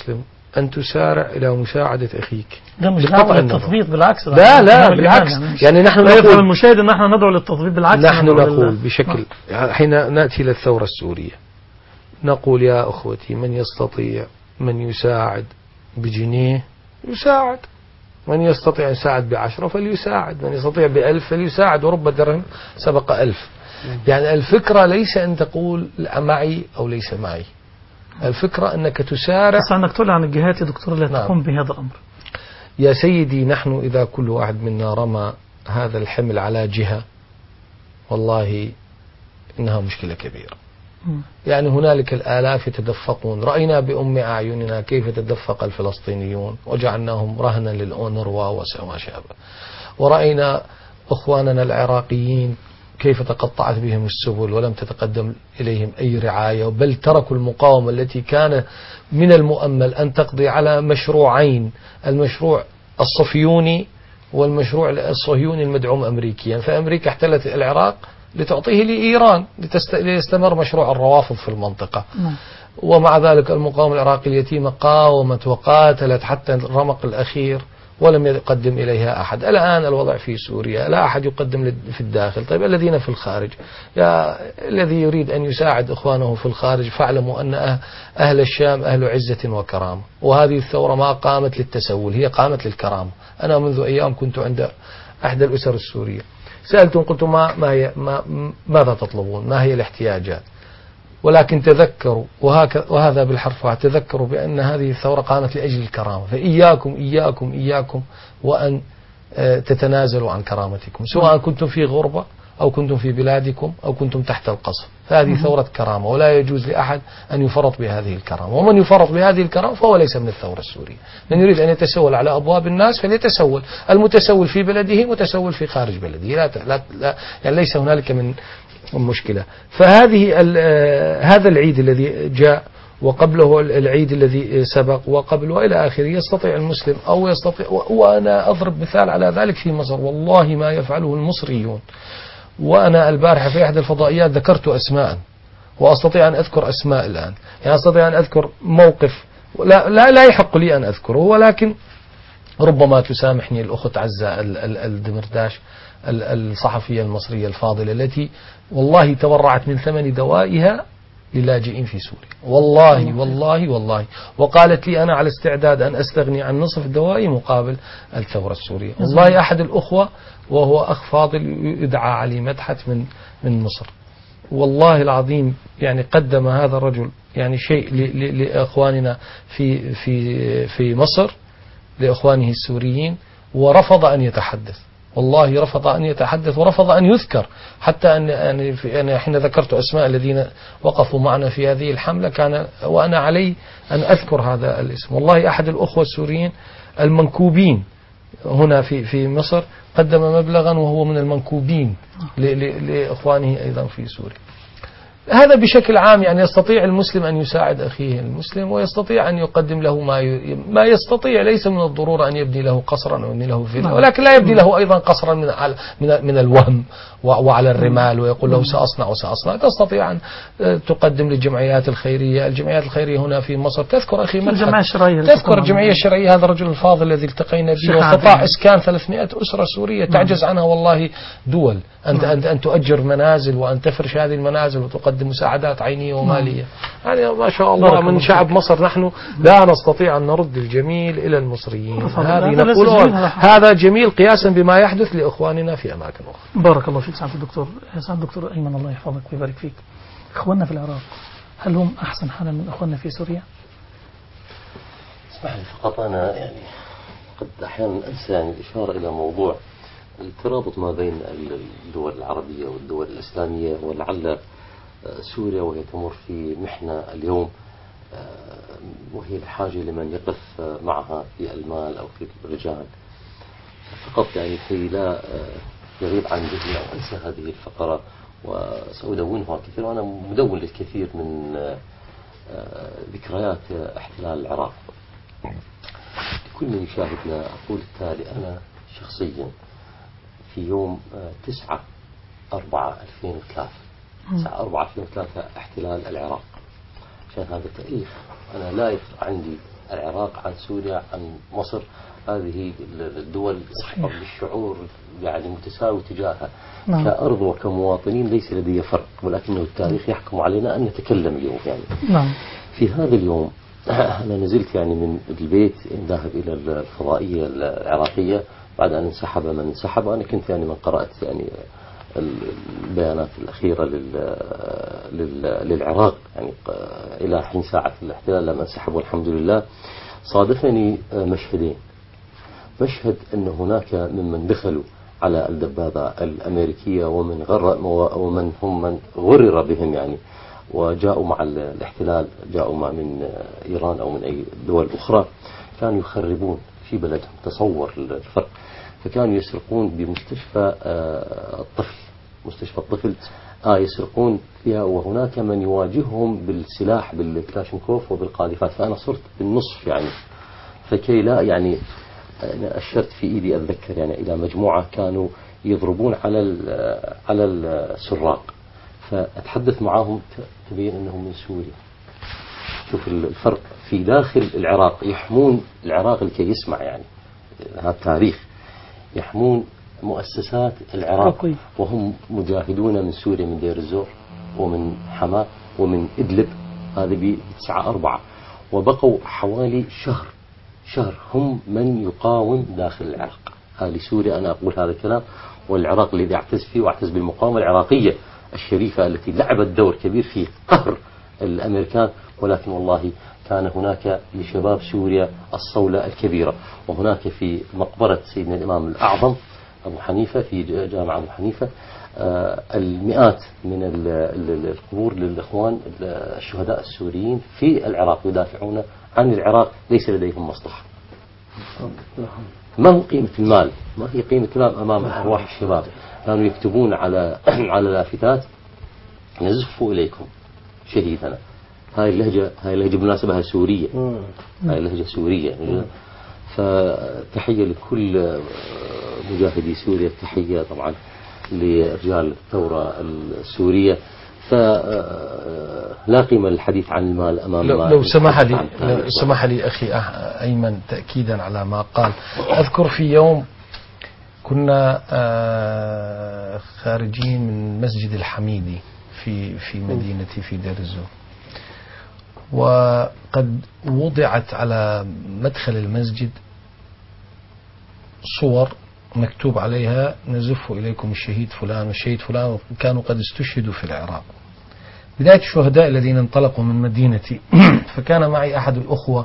أن تسارع إلى مساعدة أخيك. ده مش دعوة للتثبيط، بالعكس. لا بالعكس، يعني نحن نقول المشاهد أن نحن ندعو للتثبيط، بالعكس. نحن نقول بشكل حين نأتي للثورة السورية نقول يا أخوتي من يستطيع من يساعد بجنيه يساعد، من يستطيع أن يساعد ب10 فليساعد، من يستطيع ب1000 فليساعد، ورب درهم سبق 1000. يعني الفكرة ليس أن تقول معي أو ليس معي، الفكرة أنك تسارع. بس أنك تقول عن الجهات يا دكتور التي تقوم بهذا الأمر. يا سيدي نحن إذا كل واحد منا رمى هذا الحمل على جهة والله إنها مشكلة كبيرة. يعني هنالك الآلاف يتدفقون، رأينا بأم أعيننا كيف تدفق الفلسطينيون وجعلناهم رهنا للأونروا وما شابه، ورأينا أخواننا العراقيين كيف تقطعت بهم السبل ولم تتقدم إليهم أي رعاية، بل تركوا المقاومة التي كان من المؤمل أن تقضي على مشروعين، المشروع الصهيوني والمشروع الصهيوني المدعوم أمريكيا. فأمريكا احتلت العراق لتعطيه لإيران ليستمر مشروع الروافض في المنطقة. ومع ذلك المقاومة العراقية اليتيمة قاومت وقاتلت حتى الرمق الأخير ولم يقدم إليها أحد. الآن الوضع في سوريا لا أحد يقدم في الداخل. طيب الذين في الخارج، يا الذي يريد أن يساعد إخوانه في الخارج فاعلموا أن أهل الشام أهل عزة وكرامة، وهذه الثورة ما قامت للتسول، هي قامت للكرامة. أنا منذ أيام كنت عند أحد الأسر السورية سألتهم قلت ماذا تطلبون، ما هي الاحتياجات، ولكن تذكروا وهذا بالحرف تذكروا بأن هذه الثورة قامت لأجل الكرامة، فإياكم إياكم إياكم وأن تتنازلوا عن كرامتكم، سواء كنتم في غربة أو كنتم في بلادكم أو كنتم تحت القصف. فهذه ثورة كرامة ولا يجوز لأحد أن يفرط بهذه الكرامة، ومن يفرط بهذه الكرامة فهو ليس من الثورة السورية. من يريد أن يتسول على أبواب الناس فليتسول، المتسول في بلده متسول في خارج بلده، لا يعني ليس هنالك من مشكلة. فهذه هذا العيد الذي جاء وقبله العيد الذي سبق وقبله إلى آخره يستطيع المسلم أو يستطيع، وأنا أضرب مثال على ذلك في مصر والله ما يفعله المصريون. وأنا البارحة في أحد الفضائيات ذكرت أسماء وأستطيع أن أذكر أسماء الآن، يعني أستطيع أن أذكر موقف لا يحق لي أن أذكره، ولكن ربما تسامحني الأخت عزة الدمرداش الصحفية المصرية الفاضلة التي والله تورعت من ثمن دوائها للاجئين في سوريا، والله والله والله، وقالت لي أنا على استعداد أن أستغني عن نصف دوائي مقابل الثورة السورية. والله أحد الأخوة وهو أخ فاضل يدعى علي مدحت من مصر، والله العظيم يعني قدم هذا الرجل يعني شيء لإخواننا في مصر، لإخوانه السوريين، ورفض أن يتحدث، والله رفض أن يتحدث ورفض أن يذكر، حتى أن حين ذكرت أسماء الذين وقفوا معنا في هذه الحملة كان وأنا علي أن أذكر هذا الاسم. والله أحد الأخوة السوريين المنكوبين هنا في مصر قدم مبلغا وهو من المنكوبين لإخوانه أيضا في سوريا. هذا بشكل عام، يعني يستطيع المسلم أن يساعد أخيه المسلم ويستطيع أن يقدم له ما يستطيع. ليس من الضرورة أن يبني له قصرا أو يبني له فيلا، ولكن لا يبني له أيضا قصرا من الوهم وعلى الرمال ويقول له سأصنع. تستطيع أن تقدم للجمعيات الخيرية. الجمعيات الخيرية هنا في مصر تذكر أخي مدحت، تذكر الجمعية الشرعية، هذا الرجل الفاضل الذي التقينا به واستطاع إسكان 300 أسرة سورية تعجز عنها والله دول أن تؤجر منازل وأن تفرش هذه المنازل وتقدم مساعدات عينية ومالية. يعني ما شاء الله من شعب مصر نحن لا نستطيع أن نرد الجميل إلى المصريين، هذا جميل قياسا بما يحدث لإخواننا في أماكن أخرى. بارك الله فيك سعادة الدكتور. سعادة الدكتور أيمن الله يحفظك ويبارك فيك، إخواننا في العراق هل هم أحسن حالا من إخواننا في سوريا؟ اسمح لي فقط، أنا يعني قد أحيانا أنسى يعني الإشارة إلى موضوع الترابط ما بين الدول العربية والدول الإسلامية، ولعل سوريا وهي تمر في محنة اليوم وهي بحاجة لمن يقف معها في المال أو في الرجال. فقط يعني كي لا يغيب عن ذهني أو أنسى هذه الفقرة، وسأدونها كثير، وأنا مدون للكثير من ذكريات احتلال العراق. لكل من يشاهدنا أقول التالي: أنا شخصيا في يوم 9/4/2003 9/4/2003 احتلال العراق، عشان هذا تاريخ أنا لا يخفى عندي العراق عن سوريا عن مصر، هذه الدول بالشعور يعني متساوي تجاهها كأرض وكمواطنين، ليس لدي فرق، ولكنه التاريخ يحكم علينا أن نتكلم اليوم يعني. في هذا اليوم أنا نزلت يعني من البيت ذاهب إلى الفضائية العراقية بعد أن انسحب من انسحب. أنا كنت يعني من قرأت يعني البيانات الأخيرة للعراق يعني إلى حين ساعة الاحتلال لما انسحبوا الحمد لله. صادفني مشهدين، مشهد أن هناك ممن دخلوا على الدبابة الأمريكية ومن هم من غرر بهم يعني وجاءوا مع الاحتلال، جاءوا من إيران أو من أي دول أخرى، كانوا يخربون في بلدهم. تصور الفرق. فكانوا يسرقون بمستشفى الطفل، مستشفى الطفل يسرقون فيها، وهناك من يواجههم بالسلاح بالكلاشنكوف وبالقاذفات. فأنا صرت بالنصف يعني، فكي لا يعني أنا أشرت في إيدي أتذكر يعني إلى مجموعة كانوا يضربون على السراق، فأتحدث معهم تبين أنهم من سوريا. شوف الفرق في داخل العراق، يحمون العراق لكي يسمع يعني هذا التاريخ، يحمون مؤسسات العراق وهم مجاهدون من سوريا، من دير الزور ومن حماة ومن إدلب، هذه ب9/4، وبقوا حوالي شهر هم من يقاوم داخل العراق. هذه سوريا أنا أقول هذا الكلام، والعراق الذي أعتز فيه وأعتز بالمقاومة العراقية الشريفة التي لعبت دور كبير في قهر الأمريكان، ولكن والله كان هناك لشباب سوريا الصولة الكبيرة. وهناك في مقبرة سيدنا الإمام الأعظم أبو حنيفة في جامع أبو حنيفة المئات من القبور للإخوان الشهداء السوريين في العراق يدافعون عن العراق، ليس لديهم مصلحة. ما هو قيمة المال؟ ما هي قيمة المال أمام أرواح الشباب؟ كانوا يكتبون على لافتات: نزف إليكم شهيدنا. هاي اللهجة بالمناسبة سورية، هاي لهجة سورية. فتحية لكل مجاهدي سوريا، تحية طبعا لرجال الثورة السورية. فلا قيمة للحديث عن المال أمام لو سمح لي أخي أيمن تأكيدا على ما قال. أذكر في يوم كنا خارجين من مسجد الحميدي في مدينتي في دير الزور، وقد وضعت على مدخل المسجد صور مكتوب عليها: نزف إليكم الشهيد فلان والشهيد فلان، كانوا قد استشهدوا في العراق. بداية الشهداء الذين انطلقوا من مدينتي فكان معي أحد الأخوة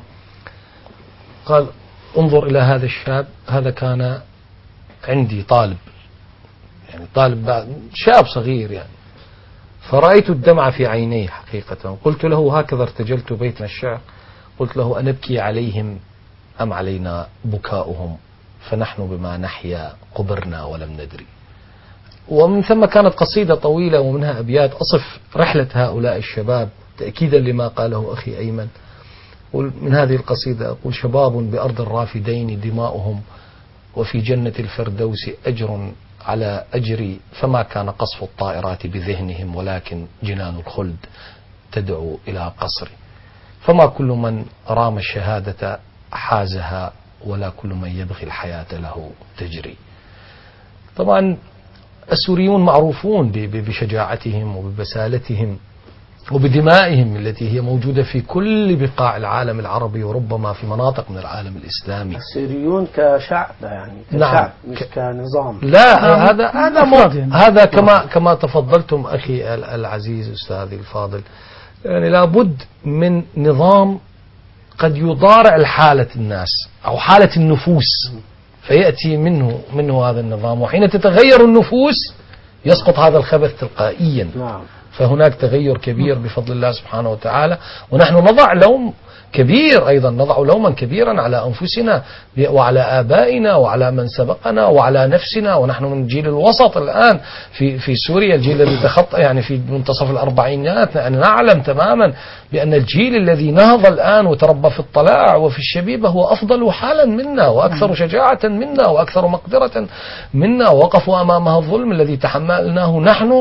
قال: انظر إلى هذا الشاب، هذا كان عندي طالب، يعني طالب شاب صغير يعني. فرأيت الدمع في عينيه حقيقة. قلت له: هكذا ارتجلت بيت الشعر، قلت له: أنبكي عليهم أم علينا بكاؤهم، فنحن بما نحيا قبرنا ولم ندري. ومن ثم كانت قصيدة طويلة ومنها أبيات أصف رحلة هؤلاء الشباب تأكيدا لما قاله أخي أيمن. من هذه القصيدة أقول: شباب بأرض الرافدين دماؤهم، وفي جنة الفردوس أجر على أجري، فما كان قصف الطائرات بذهنهم، ولكن جنان الخلد تدعو إلى قصري. فما كل من رام الشهادة حازها، ولا كل من يبغي الحياة له تجري. طبعا السوريون معروفون بشجاعتهم وببسالتهم وبدمائهم التي هي موجودة في كل بقاع العالم العربي، وربما في مناطق من العالم الإسلامي. السوريون كشعب يعني كشعب مش كنظام. لا، هذا كما تفضلتم أخي العزيز أستاذي الفاضل، يعني لابد من نظام قد يضارع حالة الناس أو حالة النفوس، فيأتي منه هذا النظام. وحين تتغير النفوس يسقط هذا الخبث تلقائيا. فهناك تغير كبير بفضل الله سبحانه وتعالى، ونحن نضع لوم كبير أيضا، نضع لوما كبيرا على أنفسنا وعلى آبائنا وعلى من سبقنا وعلى نفسنا. ونحن من جيل الوسط الآن في سوريا، الجيل الذي تخطى يعني في منتصف الأربعينات. نعلم تماما بأن الجيل الذي نهض الآن وتربى في الطلاع وفي الشبيبة هو أفضل حالا منا وأكثر شجاعة منا وأكثر مقدرة منا، ووقفوا أمام الظلم الذي تحملناه نحن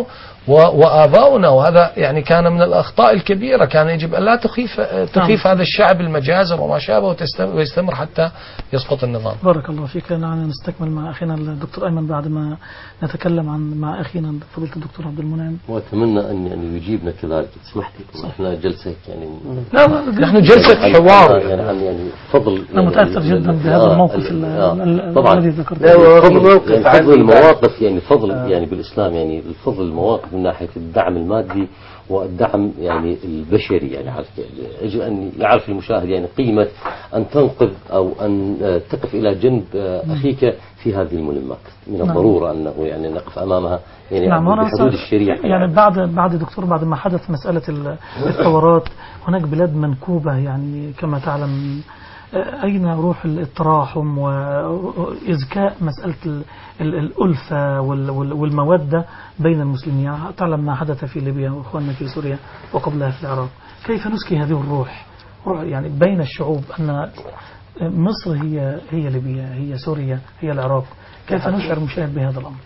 وآباؤنا، وهذا يعني كان من الأخطاء الكبيرة. كان يجب أن لا تخيف هذا الشعب المجازر وما شابه ويستمر حتى يسقط النظام. بارك الله فيك. دعنا نستكمل مع أخينا الدكتور أيمن بعد ما نتكلم مع أخينا فضيلة الدكتور عبد المنعم. وأتمنى أن يجيبنا كذلك. تسمح لي احنا جلسة يعني لا نحن جلسة حوار يعني فضل. أنا متأثر جدا بهذا الموقف طبعا الذي ذكرته. فضل المواقف يعني فضل يعني بالإسلام يعني الفضل المواقف من ناحية الدعم المادي والدعم يعني البشري. يعني يجب أن يعرف المشاهد يعني قيمة أن تنقذ أو أن تقف إلى جنب أخيك في هذه الملمات. من الضرورة أنه يعني نقف أمامها يعني بحدود الشريعة. يعني بعد دكتور بعد ما حدث مسألة الثورات هناك بلاد منكوبة يعني كما تعلم. أين روح التراحم وإزكاء مسألة الألفة والمودة بين المسلمين؟ يعني تعلم ما حدث في ليبيا وإخواننا في سوريا وقبلها في العراق. كيف نسكي هذه الروح يعني بين الشعوب؟ أن مصر هي ليبيا، هي سوريا، هي العراق. كيف نشعر المشاهد بهذا الأمر؟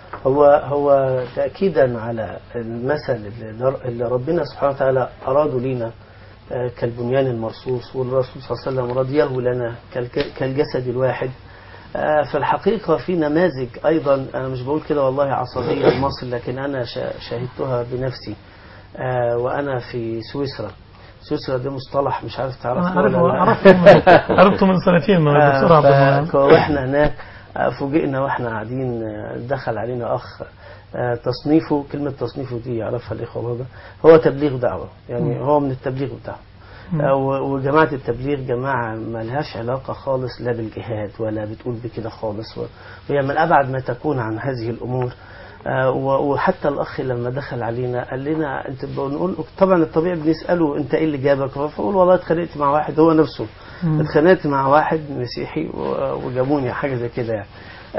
هو تأكيدا على المثل اللي ربنا سبحانه وتعالى أراده لنا كالبنيان المرصوص، والرسول صلى الله عليه وسلم رضيه لنا كالجسد الواحد. في الحقيقة في نماذج أيضا، أنا مش بقول كده والله عصبية لمصر، لكن أنا شاهدتها بنفسي وأنا في سويسرا. سويسرا ده مصطلح مش عارف تعرفه ولا لا. عرفته من سنتين واحنا هناك فوجئنا واحنا قاعدين دخل علينا أخ تصنيفه، كلمة تصنيفه دي يعرفها الإخوة برضه، هو تبليغ دعوة يعني هو من التبليغ بتاعه. وجماعة التبليغ جماعة ما لهاش علاقة خالص لا بالجهاد ولا بتقول بكده خالص، وهي من أبعد ما تكون عن هذه الأمور. وحتى الأخ لما دخل علينا قال لنا أنت بنقول طبعا الطبيعي بنسأله أنت إيه اللي جابك؟ فقول والله اتخانقت مع واحد، هو نفسه اتخانقت مع واحد مسيحي وجابوني حاجة زي كده يعني.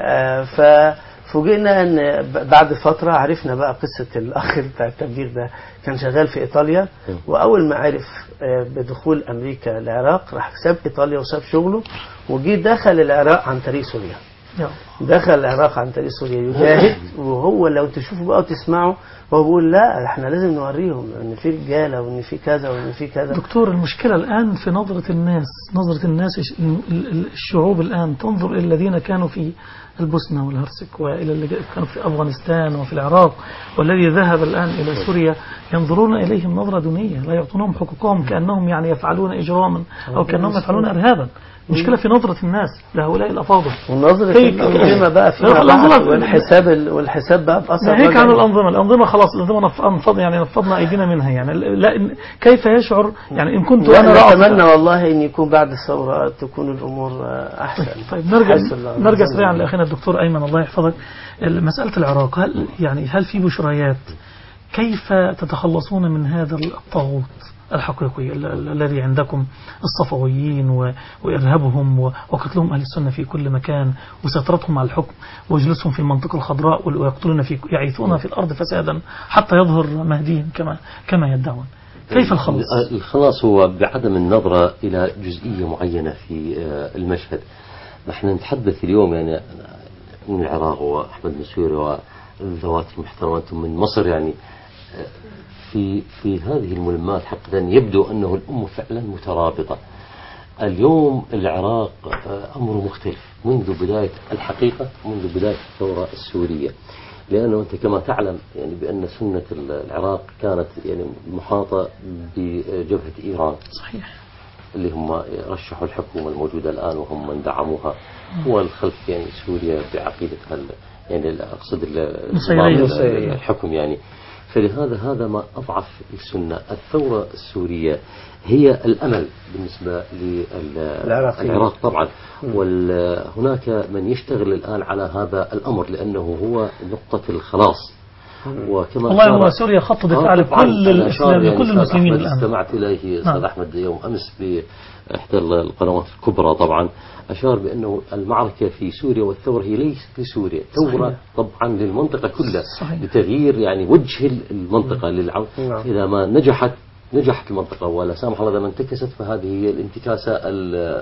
فوجئنا أن بعد فترة عرفنا بقى قصة الأخ بتاع التبليغ ده كان شغال في إيطاليا، وأول ما عرف بدخول أمريكا العراق راح ساب إيطاليا وساب شغله وجي دخل العراق عن طريق سوريا. دخل العراق عن طريق سوريا يجاهد. وهو لو تشوفوا بقى وتسمعوا هو بيقول لا احنا لازم نوريهم ان في رجاله وان في كذا وان في كذا. دكتور المشكله الان في نظره الناس الشعوب الان تنظر الى الذين كانوا في البوسنه والهرسك والى اللي كانوا في افغانستان وفي العراق والذي ذهب الان الى سوريا، ينظرون اليهم نظره دونيه، لا يعطونهم حقوقهم كانهم يعني يفعلون اجراما او كانهم يفعلون ارهابا. المشكلة في نظرة الناس لهؤلاء الأفاضل. ونظرة الأنظمة بقى في والحساب بقى بأثر هيك عن الأنظمة خلاص الأنظمة نفضنا أيدينا منها يعني. لا كيف يشعر يعني إن كنت أنا أتمنى والله أن يكون بعد الثورة تكون الأمور أحسن. طيب نرجع سريعا لأخينا الدكتور أيمن الله يحفظك. مسألة العراق هل في بشريات كيف تتخلصون من هذا الطاغوت الحقيقي الذي عندكم، الصفويين وإرهابهم وقتلهم أهل السنة في كل مكان وسيطرتهم على الحكم وجلوسهم في المنطقة الخضراء ويقتلون يعيثون في الأرض فسادا حتى يظهر مهديهم كما يدعون؟ كيف الخلاص؟ الخلاص هو بعدم النظرة إلى جزئية معينة في المشهد. نحن نتحدث اليوم يعني من العراق وأحمد مسيري والذوات المحترمات من مصر يعني في هذه الملمات حقا يبدو أنه الأمة فعلا مترابطة. اليوم العراق أمره مختلف منذ بداية الحقيقة، منذ بداية الثورة السورية، لأنه أنت كما تعلم يعني بأن سنة العراق كانت يعني محاطة بجبهة إيران. صحيح. اللي هم رشحوا الحكومة الموجودة الآن وهم من دعموها، والخلف يعني سوريا بعقيدتها يعني أقصد الحكم يعني. فلهذا هذا ما أضعف السنة. الثورة السورية هي الأمل بالنسبة للعراق طبعا، وهناك من يشتغل الآن على هذا الأمر لأنه هو نقطة الخلاص. وكما والله هو سوريا خط دفاع لكل الإسلام لكل المسلمين الآن. استمعت إليه أستاذ أحمد يوم أمس بإحدى القنوات الكبرى طبعا أشار بأنه المعركة في سوريا والثورة هي ليست لسوريا، ثورة طبعا للمنطقة كلها. صحيح. لتغيير يعني وجه المنطقة للعودة. إذا ما نجحت المنطقة ولا سامح الله إذا ما انتكست فهذه هي الانتكاسة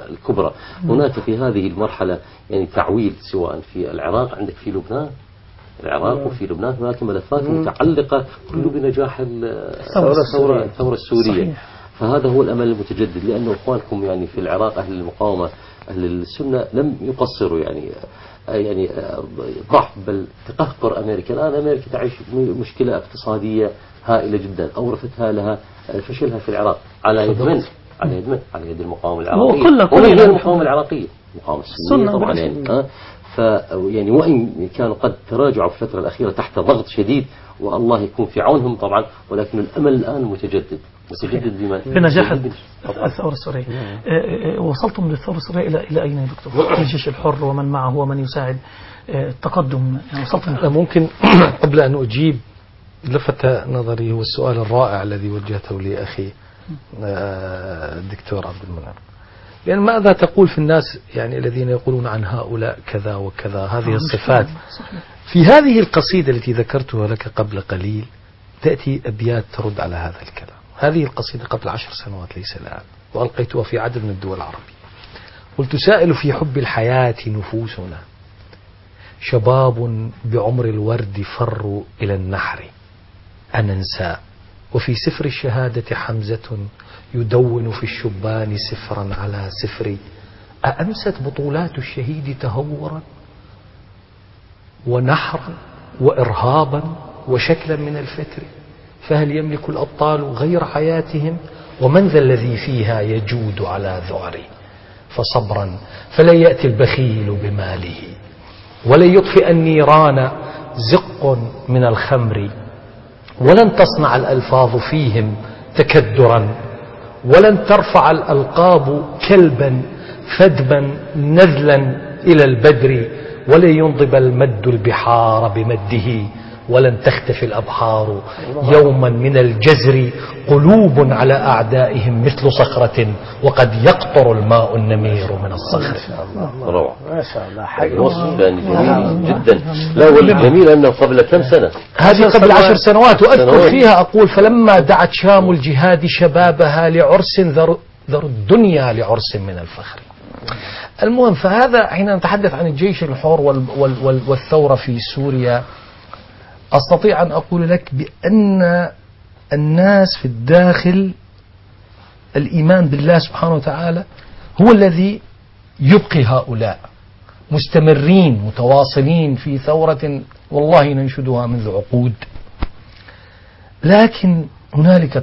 الكبرى. هناك في هذه المرحلة يعني تعويل سواء في العراق، عندك في لبنان العراق وفي لبنان هناك ملفات متعلقة كله بنجاح الثورة السورية. صحيح. فهذا هو الأمل المتجدد، لأنه إخوانكم يعني في العراق أهل المقاومة أهل السنة لم يقصروا يعني ضعف بل تقهقر أمريكا. الآن أمريكا تعيش مشكلة اقتصادية هائلة جدا أورثتها لها فشلها في العراق على يد من؟ على يد المقاومة العراقية. ومن هي المقاومة العراقية؟ المقاومة السنية طبعا يعني وإن كانوا قد تراجعوا في الفترة الأخيرة تحت ضغط شديد، والله يكون في عونهم طبعا، ولكن الأمل الآن متجدد بنجاح الثورة السورية. وصلتم للثورة السورية إلى أين يا دكتور؟ الجيش الحر ومن معه ومن يساعد التقدم، يعني وصلتم؟ ممكن قبل أن أجيب لفت نظري هو السؤال الرائع الذي وجهته لي أخي الدكتور عبد المنعم، لأن ماذا تقول في الناس يعني الذين يقولون عن هؤلاء كذا وكذا هذه الصفات؟ في هذه القصيدة التي ذكرتها لك قبل قليل تأتي أبيات ترد على هذا الكلام. هذه القصيدة قبل 10 سنوات ليس الآن، وألقيتها في عدد من الدول العربية. قلت: سائل في حب الحياة نفوسنا، شباب بعمر الورد فروا إلى النحر، أننسى وفي سفر الشهادة حمزة يدون في الشبان سفرا على سفري، أأمست بطولات الشهيد تهورا ونحرا وإرهابا وشكلا من الفتر، فهل يملك الأبطال غير حياتهم؟ ومن ذا الذي فيها يجود على ذعري؟ فصبرا فلن يأتي البخيل بماله، ولن يطفئ النيران زق من الخمر، ولن تصنع الألفاظ فيهم تكدرا، ولن ترفع الألقاب كلبا فدبا نذلا إلى البدر، ولن ينضب المد البحار بمده، ولن تختفي الأبحار يوما من الجزر، قلوب على أعدائهم مثل صخرة، وقد يقطر الماء النمير من الصخر. روعة، ما شاء الله، حاجة وصف جميل جدا. لا والجميل أنه قبل كم سنة؟ هذه قبل 10 سنوات. وأذكر فيها أقول: فلما دعت شام الجهاد شبابها لعرس ذر الدنيا لعرس من الفخر. المهم، فهذا حين نتحدث عن الجيش الحر والثورة في سوريا، أستطيع أن أقول لك بأن الناس في الداخل الإيمان بالله سبحانه وتعالى هو الذي يبقي هؤلاء مستمرين متواصلين في ثورة والله ننشدها منذ عقود. لكن هنالك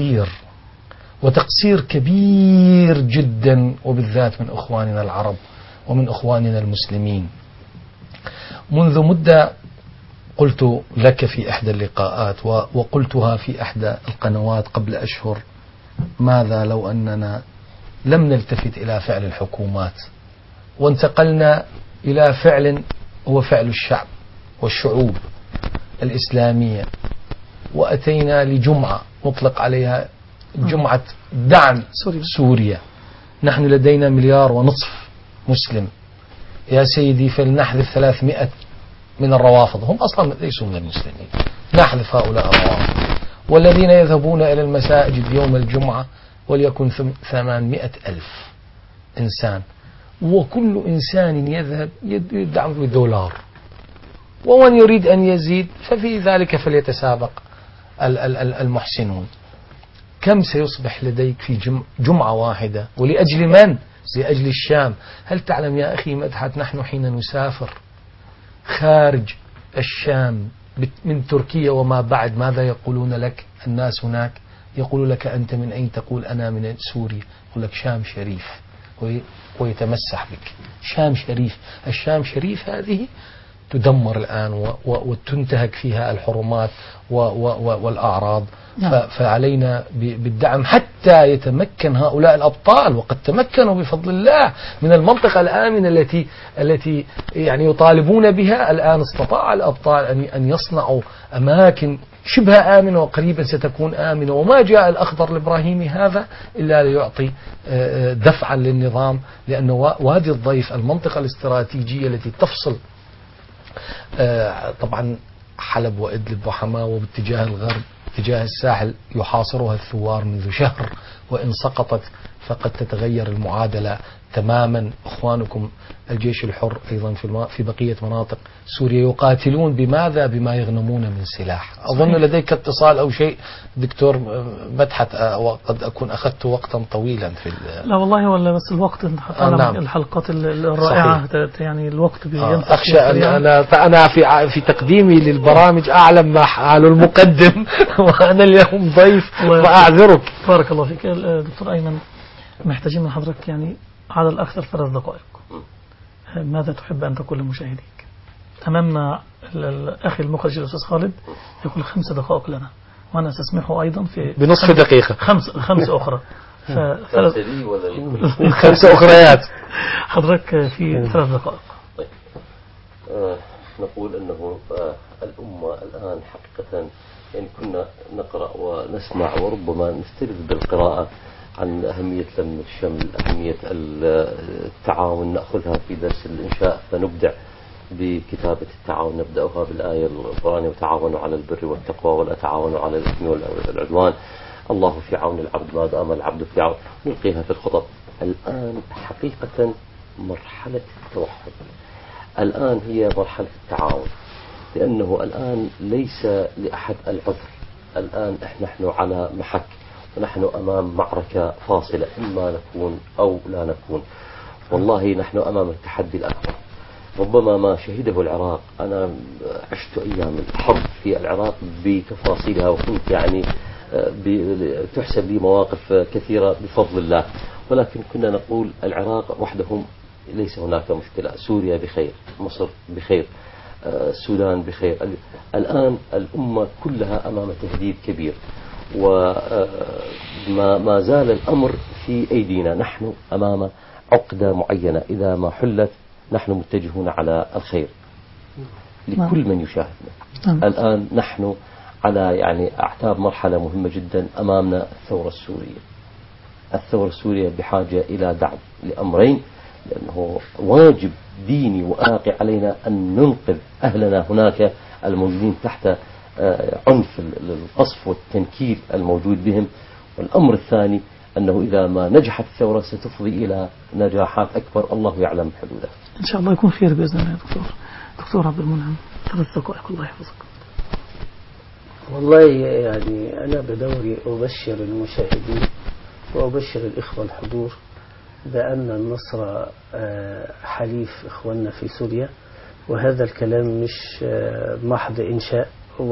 تقصير كبير جدا، وبالذات من أخواننا العرب ومن أخواننا المسلمين. منذ مدة قلت لك في إحدى اللقاءات وقلتها في إحدى القنوات قبل أشهر: ماذا لو أننا لم نلتفت إلى فعل الحكومات وانتقلنا إلى فعل هو فعل الشعب والشعوب الإسلامية، وأتينا لجمعة نطلق عليها جمعة دعم سوريا. نحن لدينا 1.5 مليار مسلم يا سيدي، فلنحذف 300 من الروافض، هم أصلا ليسوا من المسلمين، نحذف هؤلاء الروافض، والذين يذهبون إلى المساجد يوم الجمعة وليكن 800,000 إنسان، وكل إنسان يذهب يدعم $1، ومن يريد أن يزيد ففي ذلك فليتسابق المحسنون. كم سيصبح لديك في جمعة واحدة؟ ولأجل من؟ لأجل الشام. هل تعلم يا أخي مدحت، نحن حين نسافر خارج الشام من تركيا وما بعد، ماذا يقولون لك الناس هناك؟ يقول لك: أنت من أين؟ تقول: أنا من سوريا. يقول لك: شام شريف، ويتمسح بك. شام شريف. الشام شريف هذه تدمر الآن وتنتهك فيها الحرمات والأعراض. فعلينا بالدعم حتى يتمكن هؤلاء الأبطال، وقد تمكنوا بفضل الله من المنطقة الآمنة التي يعني يطالبون بها. الآن استطاع الأبطال أن يصنعوا أماكن شبه آمنة، وقريبا ستكون آمنة. وما جاء الأخضر الإبراهيمي هذا إلا ليعطي دفعا للنظام، لأن وادي الضيف المنطقة الاستراتيجية التي تفصل طبعا حلب وإدلب وحماة وباتجاه الغرب اتجاه الساحل، يحاصرها الثوار منذ شهر، وإن سقطت فقد تتغير المعادلة تماما. إخوانكم الجيش الحر أيضا في بقية مناطق سوريا يقاتلون بماذا؟ بما يغنمون من سلاح. أظن لديك اتصال أو شيء دكتور مدحت، وقد أكون أخذت وقتا طويلا في لا والله، ولا بس الوقت نعم. الحلقات الرائعة يعني الوقت بينفع. أخشى أنا في تقديمي للبرامج أعلم ما حال المقدم وأنا اليوم ضيف فأعذرك. بارك الله فيك دكتور أيمن. محتاجين من حضرتك يعني على الأكثر 3 دقائق. ماذا تحب أن تقول لمشاهديك؟ أمامنا الأخي المخرج الأستاذ خالد يقول 5 دقائق لنا، وأنا سأسمحه أيضا في بنصف دقيقة 5 أخرى. 5 أخريات. حضرتك في 3 دقائق. طيب. نقول أنه الأمة الآن حقيقة يعني كنا نقرأ ونسمع وربما نستلذ بالقراءة عن أهمية لم الشمل، أهمية التعاون، نأخذها في درس الإنشاء فنبدع بكتابة التعاون، نبدأها بالآية القرآنية وتعاونوا على البر والتقوى ولا تعاونوا على الإثم والعدوان، الله في عون العبد ما دام العبد في عون، نلقيها في الخطب. الآن حقيقة مرحلة التوحد، الآن هي مرحلة التعاون، لأنه الآن ليس لأحد العذر. الآن نحن على محك ونحن أمام معركة فاصلة، إما نكون أو لا نكون. والله نحن أمام التحدي الأكبر. ربما ما شهده العراق، أنا عشت أيام الحرب في العراق بتفاصيلها، وكنت يعني تحسب لي مواقف كثيرة بفضل الله، ولكن كنا نقول العراق وحدهم ليس هناك مشكلة، سوريا بخير، مصر بخير، السودان بخير. الآن الأمة كلها أمام تهديد كبير، وما زال الأمر في أيدينا. نحن أمام عقدة معينة، إذا ما حلت نحن متجهون على الخير لكل من يشاهدنا. الآن نحن على يعني أعتاب مرحلة مهمة جدا أمامنا، الثورة السورية. الثورة السورية بحاجة إلى دعم لأمرين، لأنه واجب ديني وآقي علينا أن ننقذ أهلنا هناك الموجودين تحت عنف القصف والتنكيل الموجود بهم. والأمر الثاني أنه إذا ما نجحت الثورة ستفضي إلى نجاحات أكبر، الله يعلم حدودها. إن شاء الله يكون خير بإذن الله. دكتور عبد المنعم 3 دقائق، الله يحفظك. والله يعني أنا بدوري أبشر المشاهدين وأبشر الإخوة الحضور بأن النصر حليف إخواننا في سوريا، وهذا الكلام مش محض إنشاء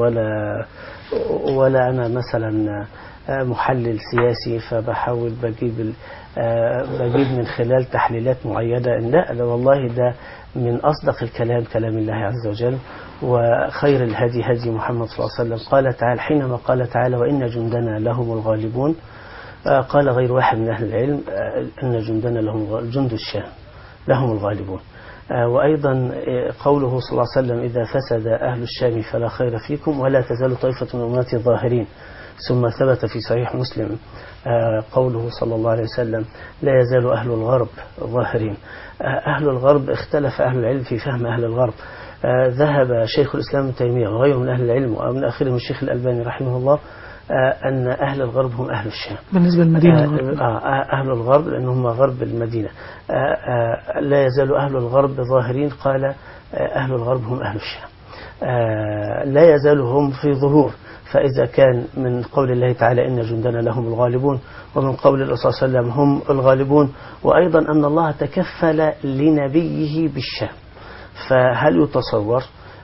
ولا أنا مثلا محلل سياسي فبحاول بجيب من خلال تحليلات معينة. لا والله ده من أصدق الكلام كلام الله عز وجل، وخير الهدي هدي محمد صلى الله عليه وسلم. قال تعالى حينما قال تعالى وإن جندنا لهم الغالبون، قال غير واحد من أهل العلم أن جندنا لهم جند الشام لهم الغالبون. وأيضا قوله صلى الله عليه وسلم إذا فسد أهل الشام فلا خير فيكم ولا تزال طائفة من أمتي ظاهرين. ثم ثبت في صحيح مسلم قوله صلى الله عليه وسلم لا يزال أهل الغرب ظاهرين. أهل الغرب اختلف أهل العلم في فهم أهل الغرب. ذهب شيخ الإسلام ابن تيمية وغيره من أهل العلم ومن آخرهم الشيخ الألباني رحمه الله أن أهل الغرب هم أهل الشام. بالنسبة للمدينة أهل الغرب لأنهم غرب المدينة. لا يزال أهل الغرب ظاهرين، قال أهل الغرب هم أهل الشام. لا يزال هم في ظهور. فإذا كان من قول الله تعالى إن جندنا لهم الغالبون، ومن قول الرسول صلى الله عليه وسلم هم الغالبون، وأيضا أن الله تكفل لنبيه بالشام، فهل يتصور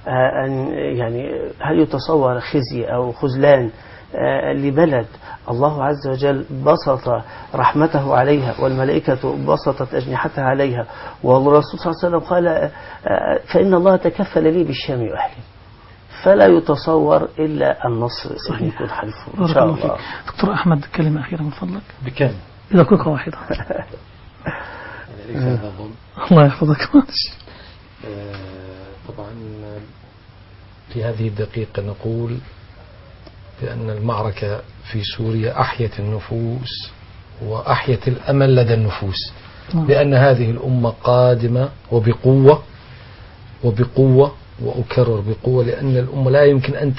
هل يتصور خزي أو خذلان لبلد الله عز وجل بسط رحمته عليها والملائكة بسطت أجنحتها عليها، والرسول صلى الله عليه وسلم قال فإن الله تكفل لي بالشام وأهلي، فلا يتصور إلا النصر أن يكون حلفه إن شاء الله. دكتور أحمد كلمة أخيرة من فضلك. بكم؟ دقيقة واحدة. الله يحفظك. طبعا في هذه الدقيقة نقول بأن المعركة في سوريا أحيت النفوس وأحيت الأمل لدى النفوس، بأن هذه الأمة قادمة وبقوة وأكرر بقوة، لأن الأمة لا يمكن أن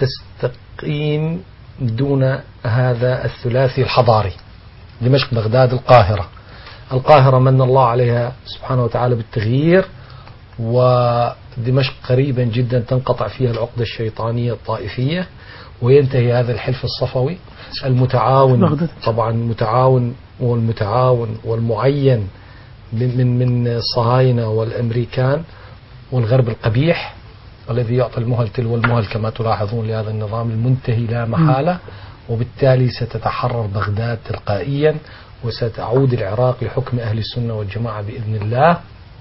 تستقيم دون هذا الثلاثي الحضاري، دمشق بغداد القاهرة. القاهرة من الله عليها سبحانه وتعالى بالتغيير، ودمشق قريبا جدا تنقطع فيها العقدة الشيطانية الطائفية، وينتهي هذا الحلف الصفوي المتعاون، طبعا المتعاون والمعين من الصهاينة والأمريكان والغرب القبيح الذي يعطي المهل تلو المهل كما تلاحظون لهذا النظام المنتهي لا محالة. وبالتالي ستتحرر بغداد تلقائيا، وستعود العراق لحكم أهل السنة والجماعة بإذن الله،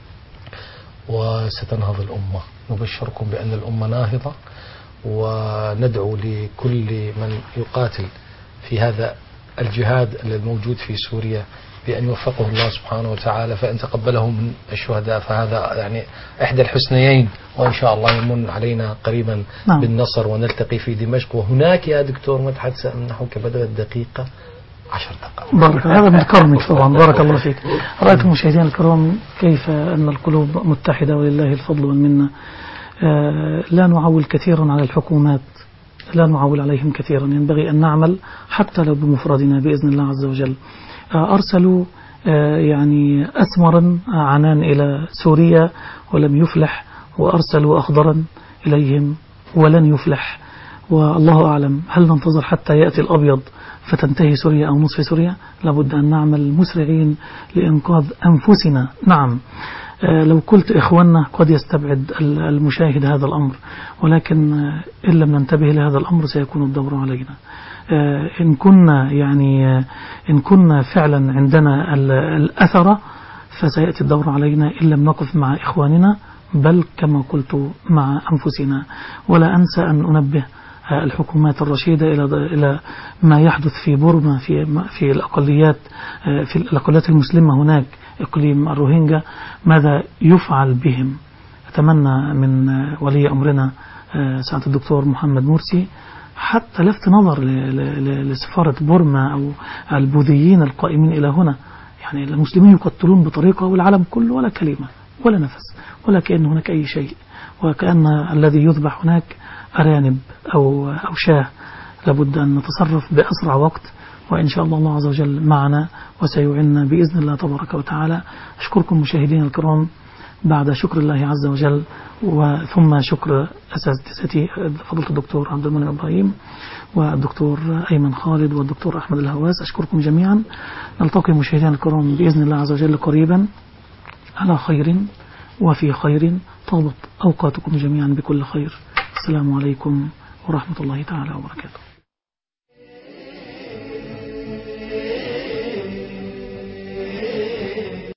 وستنهض الأمة. نبشركم بأن الأمة ناهضة، وندعو لكل من يقاتل في هذا الجهاد الموجود في سوريا بأن يوفقه الله سبحانه وتعالى، فإن تقبله من الشهداء فهذا يعني إحدى الحسنيين، وإن شاء الله يمن علينا قريبا بالنصر ونلتقي في دمشق. وهناك يا دكتور مدحت سأمنحك بدل الدقيقة 10 دقائق. بارك هذا من كرمك طبعا، بارك الله فيك. رأيتم مشاهدينا الكرام كيف أن القلوب متحدة ولله الفضل والمنة. لا نعول كثيرا على الحكومات، لا نعول عليهم كثيرا، ينبغي أن نعمل حتى لو بمفردنا بإذن الله عز وجل. أرسلوا يعني أسمرا عنان إلى سوريا ولم يفلح، وأرسلوا أخضرا إليهم ولن يفلح، والله أعلم هل ننتظر حتى يأتي الأبيض فتنتهي سوريا أو نصف سوريا؟ لابد أن نعمل مسرعين لإنقاذ أنفسنا. نعم، لو قلت إخواننا قد يستبعد المشاهد هذا الأمر، ولكن إن لم ننتبه لهذا الأمر سيكون الدور علينا. إن كنا فعلا عندنا الأثر فسيأتي الدور علينا إن لم نقف مع إخواننا، بل كما قلت مع أنفسنا. ولا أنسى أن أنبه الحكومات الرشيدة إلى ما يحدث في بورما في الأقليات المسلمة هناك، إقليم الروهينجا، ماذا يفعل بهم. أتمنى من ولي أمرنا سعادة الدكتور محمد مرسي حتى لفت نظر لسفارة بورما أو البوذيين القائمين إلى هنا. يعني المسلمين يقتلون بطريقة والعالم كله ولا كلمة ولا نفس، ولا كأن هناك أي شيء، وكأن الذي يذبح هناك أرانب أو شاه. لابد أن نتصرف بأسرع وقت، وإن شاء الله عز وجل معنا وسيعيننا بإذن الله تبارك وتعالى. أشكركم مشاهدين الكرام بعد شكر الله عز وجل، وثم شكر أساتذتي فضيلة الدكتور عبد المنعم إبراهيم والدكتور أيمن خالد والدكتور أحمد الهواس. أشكركم جميعا. نلتقي مشاهدين الكرام بإذن الله عز وجل قريبا على خير وفي خير. طابت أوقاتكم جميعا بكل خير. السلام عليكم ورحمة الله تعالى وبركاته.